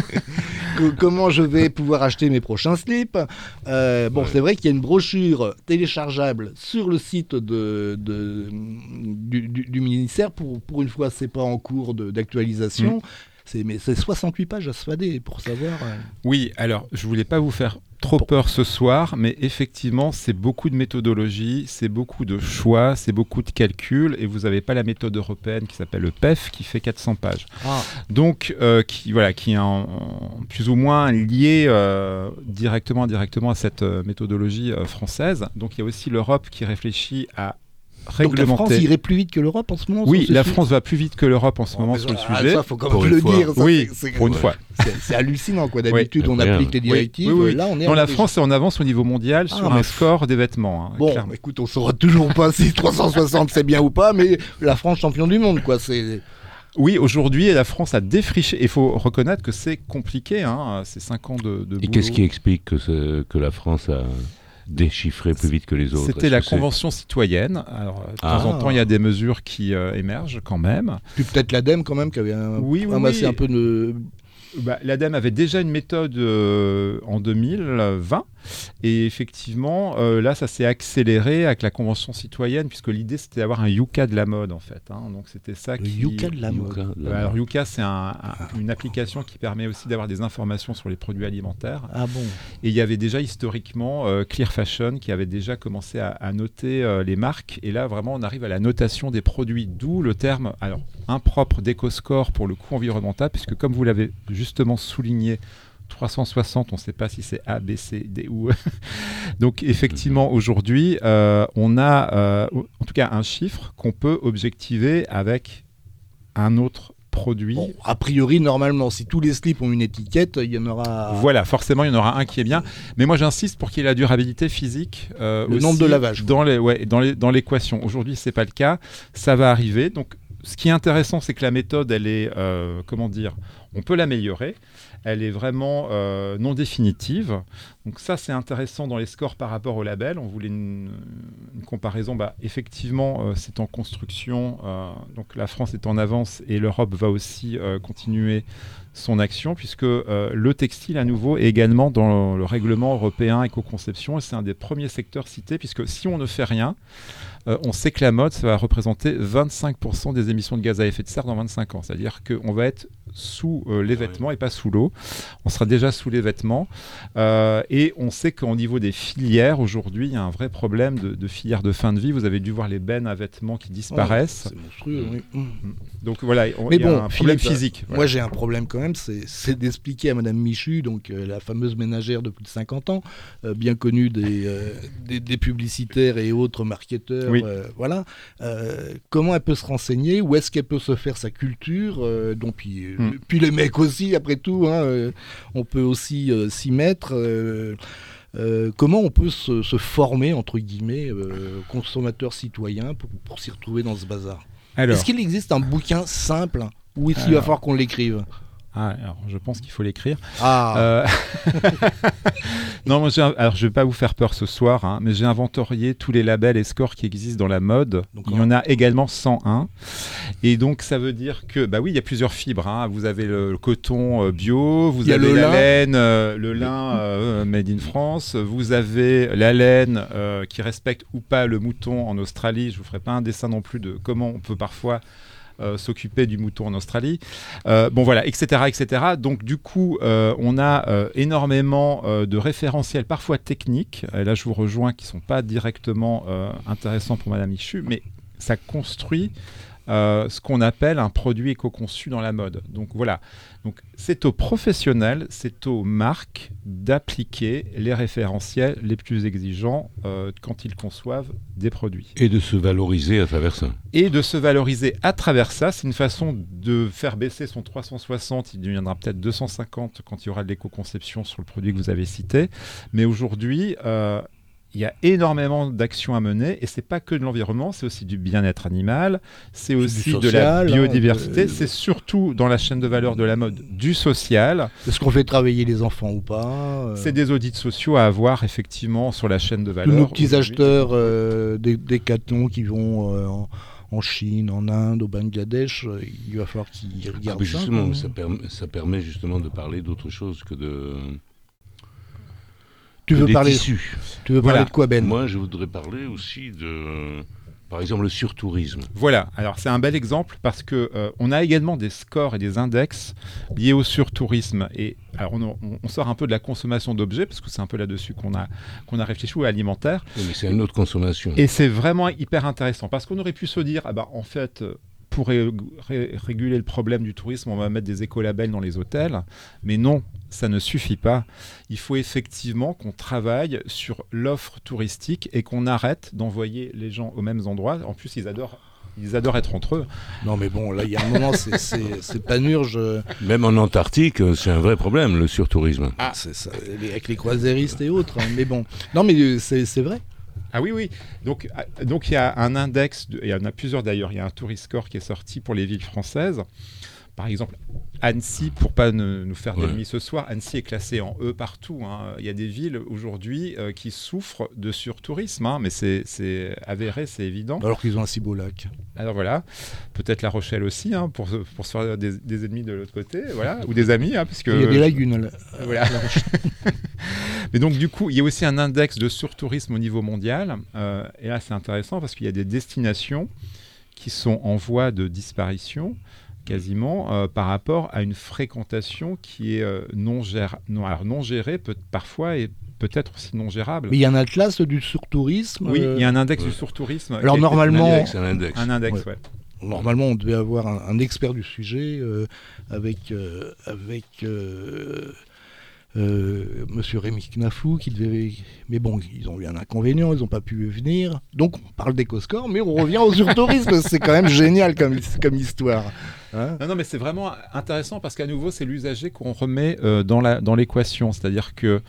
Que- Comment je vais pouvoir acheter mes prochains slips Euh, Bon, Ouais. c'est vrai qu'il y a une brochure téléchargeable sur le site de, de- du, du- du ministère. Pour, pour une fois, c'est pas en cours de- d'actualisation. Mm. C'est, mais c'est soixante-huit pages à se fader pour savoir. euh. Oui, alors, je voulais pas vous faire trop peur ce soir, mais effectivement, c'est beaucoup de méthodologie, c'est beaucoup de choix, c'est beaucoup de calculs, et vous n'avez pas la méthode européenne qui s'appelle le P E F, qui fait quatre cents pages. Ah, Donc, euh, qui, voilà, qui est en, en plus ou moins lié euh, directement, indirectement à cette euh, méthodologie euh, française. Donc, il y a aussi l'Europe qui réfléchit à donc la réglementer. France irait plus vite que l'Europe en ce moment Oui, sur ce la sujet France va plus vite que l'Europe en ce Oh, moment mais sur le ah, sujet. Ça, faut quand Pour même une le fois. dire. ça, Oui, c'est- c'est- pour une ouais. fois. C'est, c'est hallucinant, quoi. D'habitude, on incroyable. applique les Oui, directives. oui, oui. Là, on est Non, en la délai. France est en avance au niveau mondial Ah, sur mais un f- score des vêtements. hein, Bon, clairement. écoute, on saura toujours pas si trois cent soixante c'est bien ou pas, mais la France champion du monde, quoi. C'est Oui, aujourd'hui, la France a défriché. Il faut reconnaître que c'est compliqué. Hein, c'est cinq ans de, de Et boulot. qu'est-ce qui explique que, ce- que la France a déchiffré plus vite que les autres? C'était Est-ce la que c'est- Convention citoyenne. Alors, de Ah. temps en temps, il y a des mesures qui euh, émergent quand même. puis peut-être l'ADEME quand même qui avait un, Oui, oui, ramassé oui. un peu de. Bah, L'ADEME avait déjà une méthode euh, en deux mille vingt. Et effectivement, euh, là, ça s'est accéléré avec la Convention citoyenne, puisque l'idée, c'était d'avoir un Yuka de la mode, en fait. hein. Donc, c'était ça Le qui... Yuka de la mode. Yuka, là. Euh, Alors, Yuka, c'est un- un- une application qui permet aussi d'avoir des informations sur les produits alimentaires. Ah bon. Et il y avait déjà historiquement euh, Clear Fashion qui avait déjà commencé à, à noter euh, les marques. Et là, vraiment, on arrive à la notation des produits, d'où le terme alors, impropre d'éco-score pour le coût environnemental, puisque comme vous l'avez justement souligné, trois cent soixante, on ne sait pas si c'est A, B, C, D ou E. Donc effectivement, aujourd'hui, euh, on a euh, en tout cas un chiffre qu'on peut objectiver avec un autre produit. Bon, a priori, normalement, si tous les slips ont une étiquette, il y en aura. Voilà, forcément, il y en aura un qui est bien. Mais moi, j'insiste pour qu'il y ait la durabilité physique. euh, Le aussi nombre de lavages. Dans, les, ouais, dans, les, dans l'équation. Aujourd'hui, ce n'est pas le cas. Ça va arriver. Donc, ce qui est intéressant, c'est que la méthode, elle est, euh, comment dire, on peut l'améliorer. Elle est vraiment euh, non définitive. Donc ça, c'est intéressant dans les scores par rapport au label. On voulait une, une comparaison. Bah, effectivement, euh, c'est en construction. Euh, donc la France est en avance et l'Europe va aussi euh, continuer son action, puisque euh, le textile, à nouveau, est également dans le règlement européen éco-conception. Et c'est un des premiers secteurs cités, puisque si on ne fait rien, euh, on sait que la mode, ça va représenter vingt-cinq pour cent des émissions de gaz à effet de serre dans vingt-cinq ans. C'est-à-dire qu'on va être sous euh, les Ah vêtements oui. et pas sous l'eau. On sera déjà sous les vêtements. Euh, et on sait qu'au niveau des filières, aujourd'hui, il y a un vrai problème de, de filières de fin de vie. Vous avez dû voir les bennes à vêtements qui disparaissent. Ouais, c'est monstrueux, oui. Mmh. Donc voilà, on, Mais il y a bon, un problème Philippe, physique. Moi, Voilà. j'ai un problème quand même, c'est, c'est d'expliquer à Madame Michu, donc euh, la fameuse ménagère de plus de cinquante ans, euh, bien connue des, euh, des, des publicitaires et autres marketeurs, Oui. euh, voilà, euh, comment elle peut se renseigner, où est-ce qu'elle peut se faire sa culture, euh, donc puis, euh, Hmm. puis les mecs aussi, après tout, hein, euh, on peut aussi euh, s'y mettre. euh, euh, comment on peut se, se former, entre guillemets, euh, consommateur citoyen pour, pour s'y retrouver dans ce bazar? Alors, Est-ce qu'il existe un bouquin simple ou est-ce qu'il va Alors. falloir qu'on l'écrive? Ah, alors je pense qu'il faut l'écrire. Ah. Euh... non, moi, j'ai un... alors je vais pas vous faire peur ce soir, hein, mais j'ai inventorié tous les labels et scores qui existent dans la mode. Donc, il y en a également cent un. Et donc ça veut dire que, bah oui, il y a plusieurs fibres. Hein. Vous avez le, le coton euh, bio, vous avez la laine, euh, le lin euh, made in France, vous avez la laine euh, qui respecte ou pas le mouton en Australie. Je vous ferai pas un dessin non plus de comment on peut parfois Euh, s'occuper du mouton en Australie. Euh, bon voilà, et cetera, et cetera. Donc du coup, euh, on a euh, énormément euh, de référentiels, parfois techniques. Et là, je vous rejoins, qui sont pas directement euh, intéressants pour Madame Michu, mais ça construit euh, ce qu'on appelle un produit éco-conçu dans la mode. Donc voilà. Donc c'est aux professionnels, c'est aux marques d'appliquer les référentiels les plus exigeants euh, quand ils conçoivent des produits. Et de se valoriser à travers ça. Et de se valoriser à travers ça, c'est une façon de faire baisser son trois cent soixante, il deviendra peut-être deux cent cinquante quand il y aura de l'éco-conception sur le produit que vous avez cité. Mais aujourd'hui, euh, il y a énormément d'actions à mener et c'est pas que de l'environnement, c'est aussi du bien-être animal, c'est aussi social, de la biodiversité, hein, de... c'est surtout dans la chaîne de valeur de la mode du social. Est-ce qu'on fait travailler les enfants ou pas euh... C'est des audits sociaux à avoir effectivement sur la chaîne de valeur. Tous nos petits acheteurs euh, des Décathlon qui vont euh, en, en Chine, en Inde, au Bangladesh, euh, il va falloir qu'ils regardent ah, ça. Justement, ça, permet, ça permet justement de parler d'autre chose que de... Tu veux, parler, tissus. tu veux voilà. parler de quoi, Ben? Moi, je voudrais parler aussi de, par exemple, le surtourisme. Voilà, alors c'est un bel exemple parce que euh, on a également des scores et des index liés au surtourisme. Et alors on, on, on sort un peu de la consommation d'objets parce que c'est un peu là-dessus qu'on a, qu'on a réfléchi, ou alimentaire. Oui, mais c'est une autre consommation. Et c'est vraiment hyper intéressant parce qu'on aurait pu se dire, ah bah en fait... pour ré- ré- réguler le problème du tourisme, on va mettre des écolabels dans les hôtels. Mais non, ça ne suffit pas. Il faut effectivement qu'on travaille sur l'offre touristique et qu'on arrête d'envoyer les gens aux mêmes endroits. En plus, ils adorent, ils adorent être entre eux. Non, mais bon, là, il y a un moment, c'est, c'est, c'est panurge. Même en Antarctique, c'est un vrai problème, le surtourisme. Ah, c'est ça, avec les croisiéristes et autres. Hein. Mais bon, non, mais c'est, c'est vrai. Ah oui, oui. Donc, donc il y a un index, de, il y en a plusieurs d'ailleurs, il y a un Tourist Score qui est sorti pour les villes françaises. Par exemple, Annecy, pour pas ne, nous faire d'ennemis ouais. ce soir, Annecy est classée en E partout. Hein. Il y a des villes aujourd'hui euh, qui souffrent de surtourisme, hein, mais c'est, c'est avéré, c'est évident. Alors qu'ils ont un si beau lac. Alors voilà, peut-être La Rochelle aussi, hein, pour, pour se faire des, des ennemis de l'autre côté, voilà, ou des amis. Hein, parce que, il y a des lagunes. Là. Euh, voilà. Mais donc du coup, il y a aussi un index de surtourisme au niveau mondial. Euh, et là, c'est intéressant parce qu'il y a des destinations qui sont en voie de disparition, quasiment, euh, par rapport à une fréquentation qui est euh, non, gér- non, alors non gérée, peut- parfois, et peut-être aussi non gérable. Mais il y a un atlas du surtourisme. Oui, euh... il y a un index ouais. du surtourisme. Alors normalement... Un index, un index. Un index, ouais. ouais. Normalement, on devait avoir un, un expert du sujet euh, avec... Euh, avec euh, Euh, Monsieur Rémi Knafou qui devait, mais bon, ils ont eu un inconvénient, ils n'ont pas pu venir. Donc on parle d'éco-score, mais on revient au surtourisme. C'est quand même génial comme, comme histoire. Hein non, non, mais c'est vraiment intéressant parce qu'à nouveau, c'est l'usager qu'on remet euh, dans, la, dans l'équation. C'est-à-dire que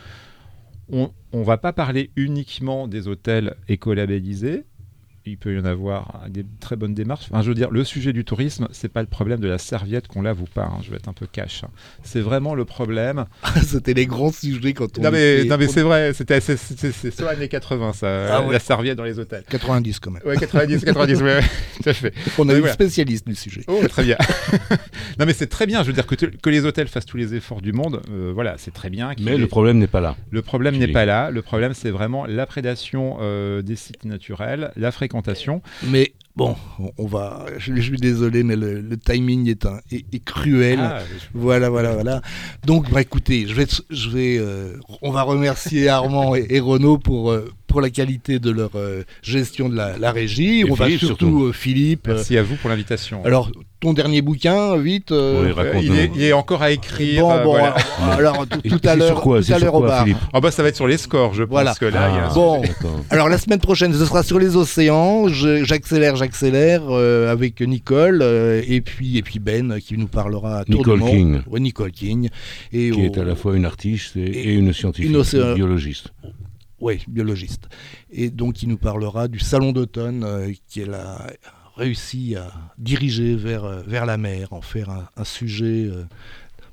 on ne va pas parler uniquement des hôtels écolabellisés. Il peut y en avoir des très bonnes démarches. Enfin, je veux dire, le sujet du tourisme, c'est pas le problème de la serviette qu'on lave ou pas. Hein. Je vais être un peu cash. Hein. C'est vraiment le problème. C'était les grands sujets quand on. Non mais, était... non mais c'est vrai. C'était c'est, c'est, c'est soit années quatre-vingts ça, ah, ouais. La serviette dans les hôtels. quatre-vingt-dix quand même. Ouais, quatre-vingt-dix, quatre-vingt-dix. Ouais, ouais, tout à fait. On a eu voilà. spécialiste du sujet. Oh, très bien. Non mais c'est très bien. Je veux dire que, te, que les hôtels fassent tous les efforts du monde. Euh, voilà, c'est très bien. Mais est... le problème n'est pas là. Le problème n'est pas là. Le problème, c'est vraiment la prédation euh, des sites naturels, la fréquentation. Mais bon, on va. Je, je suis désolé, mais le, le timing est, un, est, est cruel. Ah, je... Voilà, voilà, voilà. Donc, bah, écoutez, je vais, je vais, euh, on va remercier Armand et, et Renaud pour euh, pour la qualité de leur euh, gestion de la, la régie. Et on Philippe, va surtout, surtout. Euh, Philippe. Merci euh, à vous pour l'invitation. Alors, ton dernier bouquin, vite. Euh, oui, euh, il, est, il est encore à écrire. Bon, euh, bon. Voilà. Alors, tout, tout à l'heure, quoi, tout à l'heure au bar. Ah bah, ça va être sur les scores, je pense voilà. que là. Ah, il y a... Bon. Alors, la semaine prochaine, ce sera sur les océans. Je, j'accélère, j'accélère euh, avec Nicole euh, et puis et puis Ben qui nous parlera à tour Nicole de King. Ouais, Nicole King. Et qui au... est à la fois une artiste et, et une scientifique, une océan... une biologiste. Oui, biologiste. Et donc, il nous parlera du salon d'automne euh, qu'elle a réussi à diriger vers, euh, vers la mer, en faire un, un sujet euh,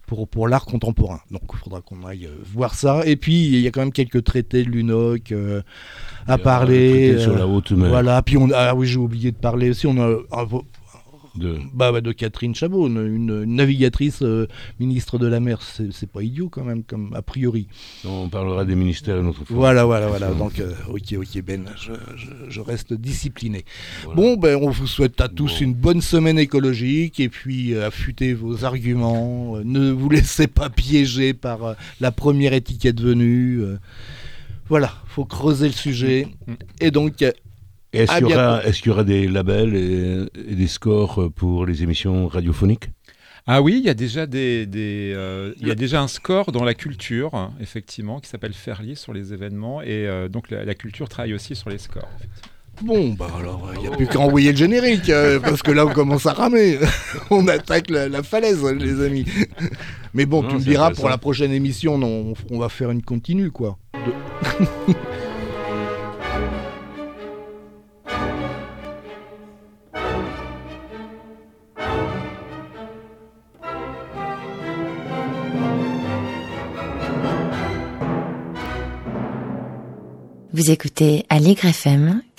pour, pour l'art contemporain. Donc il faudra qu'on aille euh, voir ça. Et puis il y a quand même quelques traités de l'U N O C euh, à parler. Euh, sur la haute mer. Voilà, puis on, ah oui, j'ai oublié de parler aussi, on a... un, De... Bah, bah, de Catherine Chabot, une, une, une navigatrice euh, ministre de la mer, c'est, c'est pas idiot quand même, comme a priori. On parlera des ministères une autre fois. Voilà, voilà, voilà. Donc, euh, ok, ok, Ben, je, je, je reste discipliné. Voilà. Bon, ben, on vous souhaite à tous bon. une bonne semaine écologique et puis euh, affûtez vos arguments. Euh, ne vous laissez pas piéger par euh, la première étiquette venue. Euh, voilà, faut creuser le sujet. Et donc. Euh, Est-ce qu'il, y aura, est-ce qu'il y aura des labels et, et des scores pour les émissions radiophoniques ? Ah oui, il y a déjà des, des euh, il y a déjà un score dans la culture, effectivement, qui s'appelle Ferlier sur les événements, et euh, donc la, la culture travaille aussi sur les scores. Bon, bah alors, il n'y a plus qu'à envoyer le générique, euh, parce que là, on commence à ramer. On attaque la, la falaise, les amis. Mais bon, non, tu me diras, pour la prochaine émission, on, on va faire une continue, quoi. De... Vous écoutez Allegre F M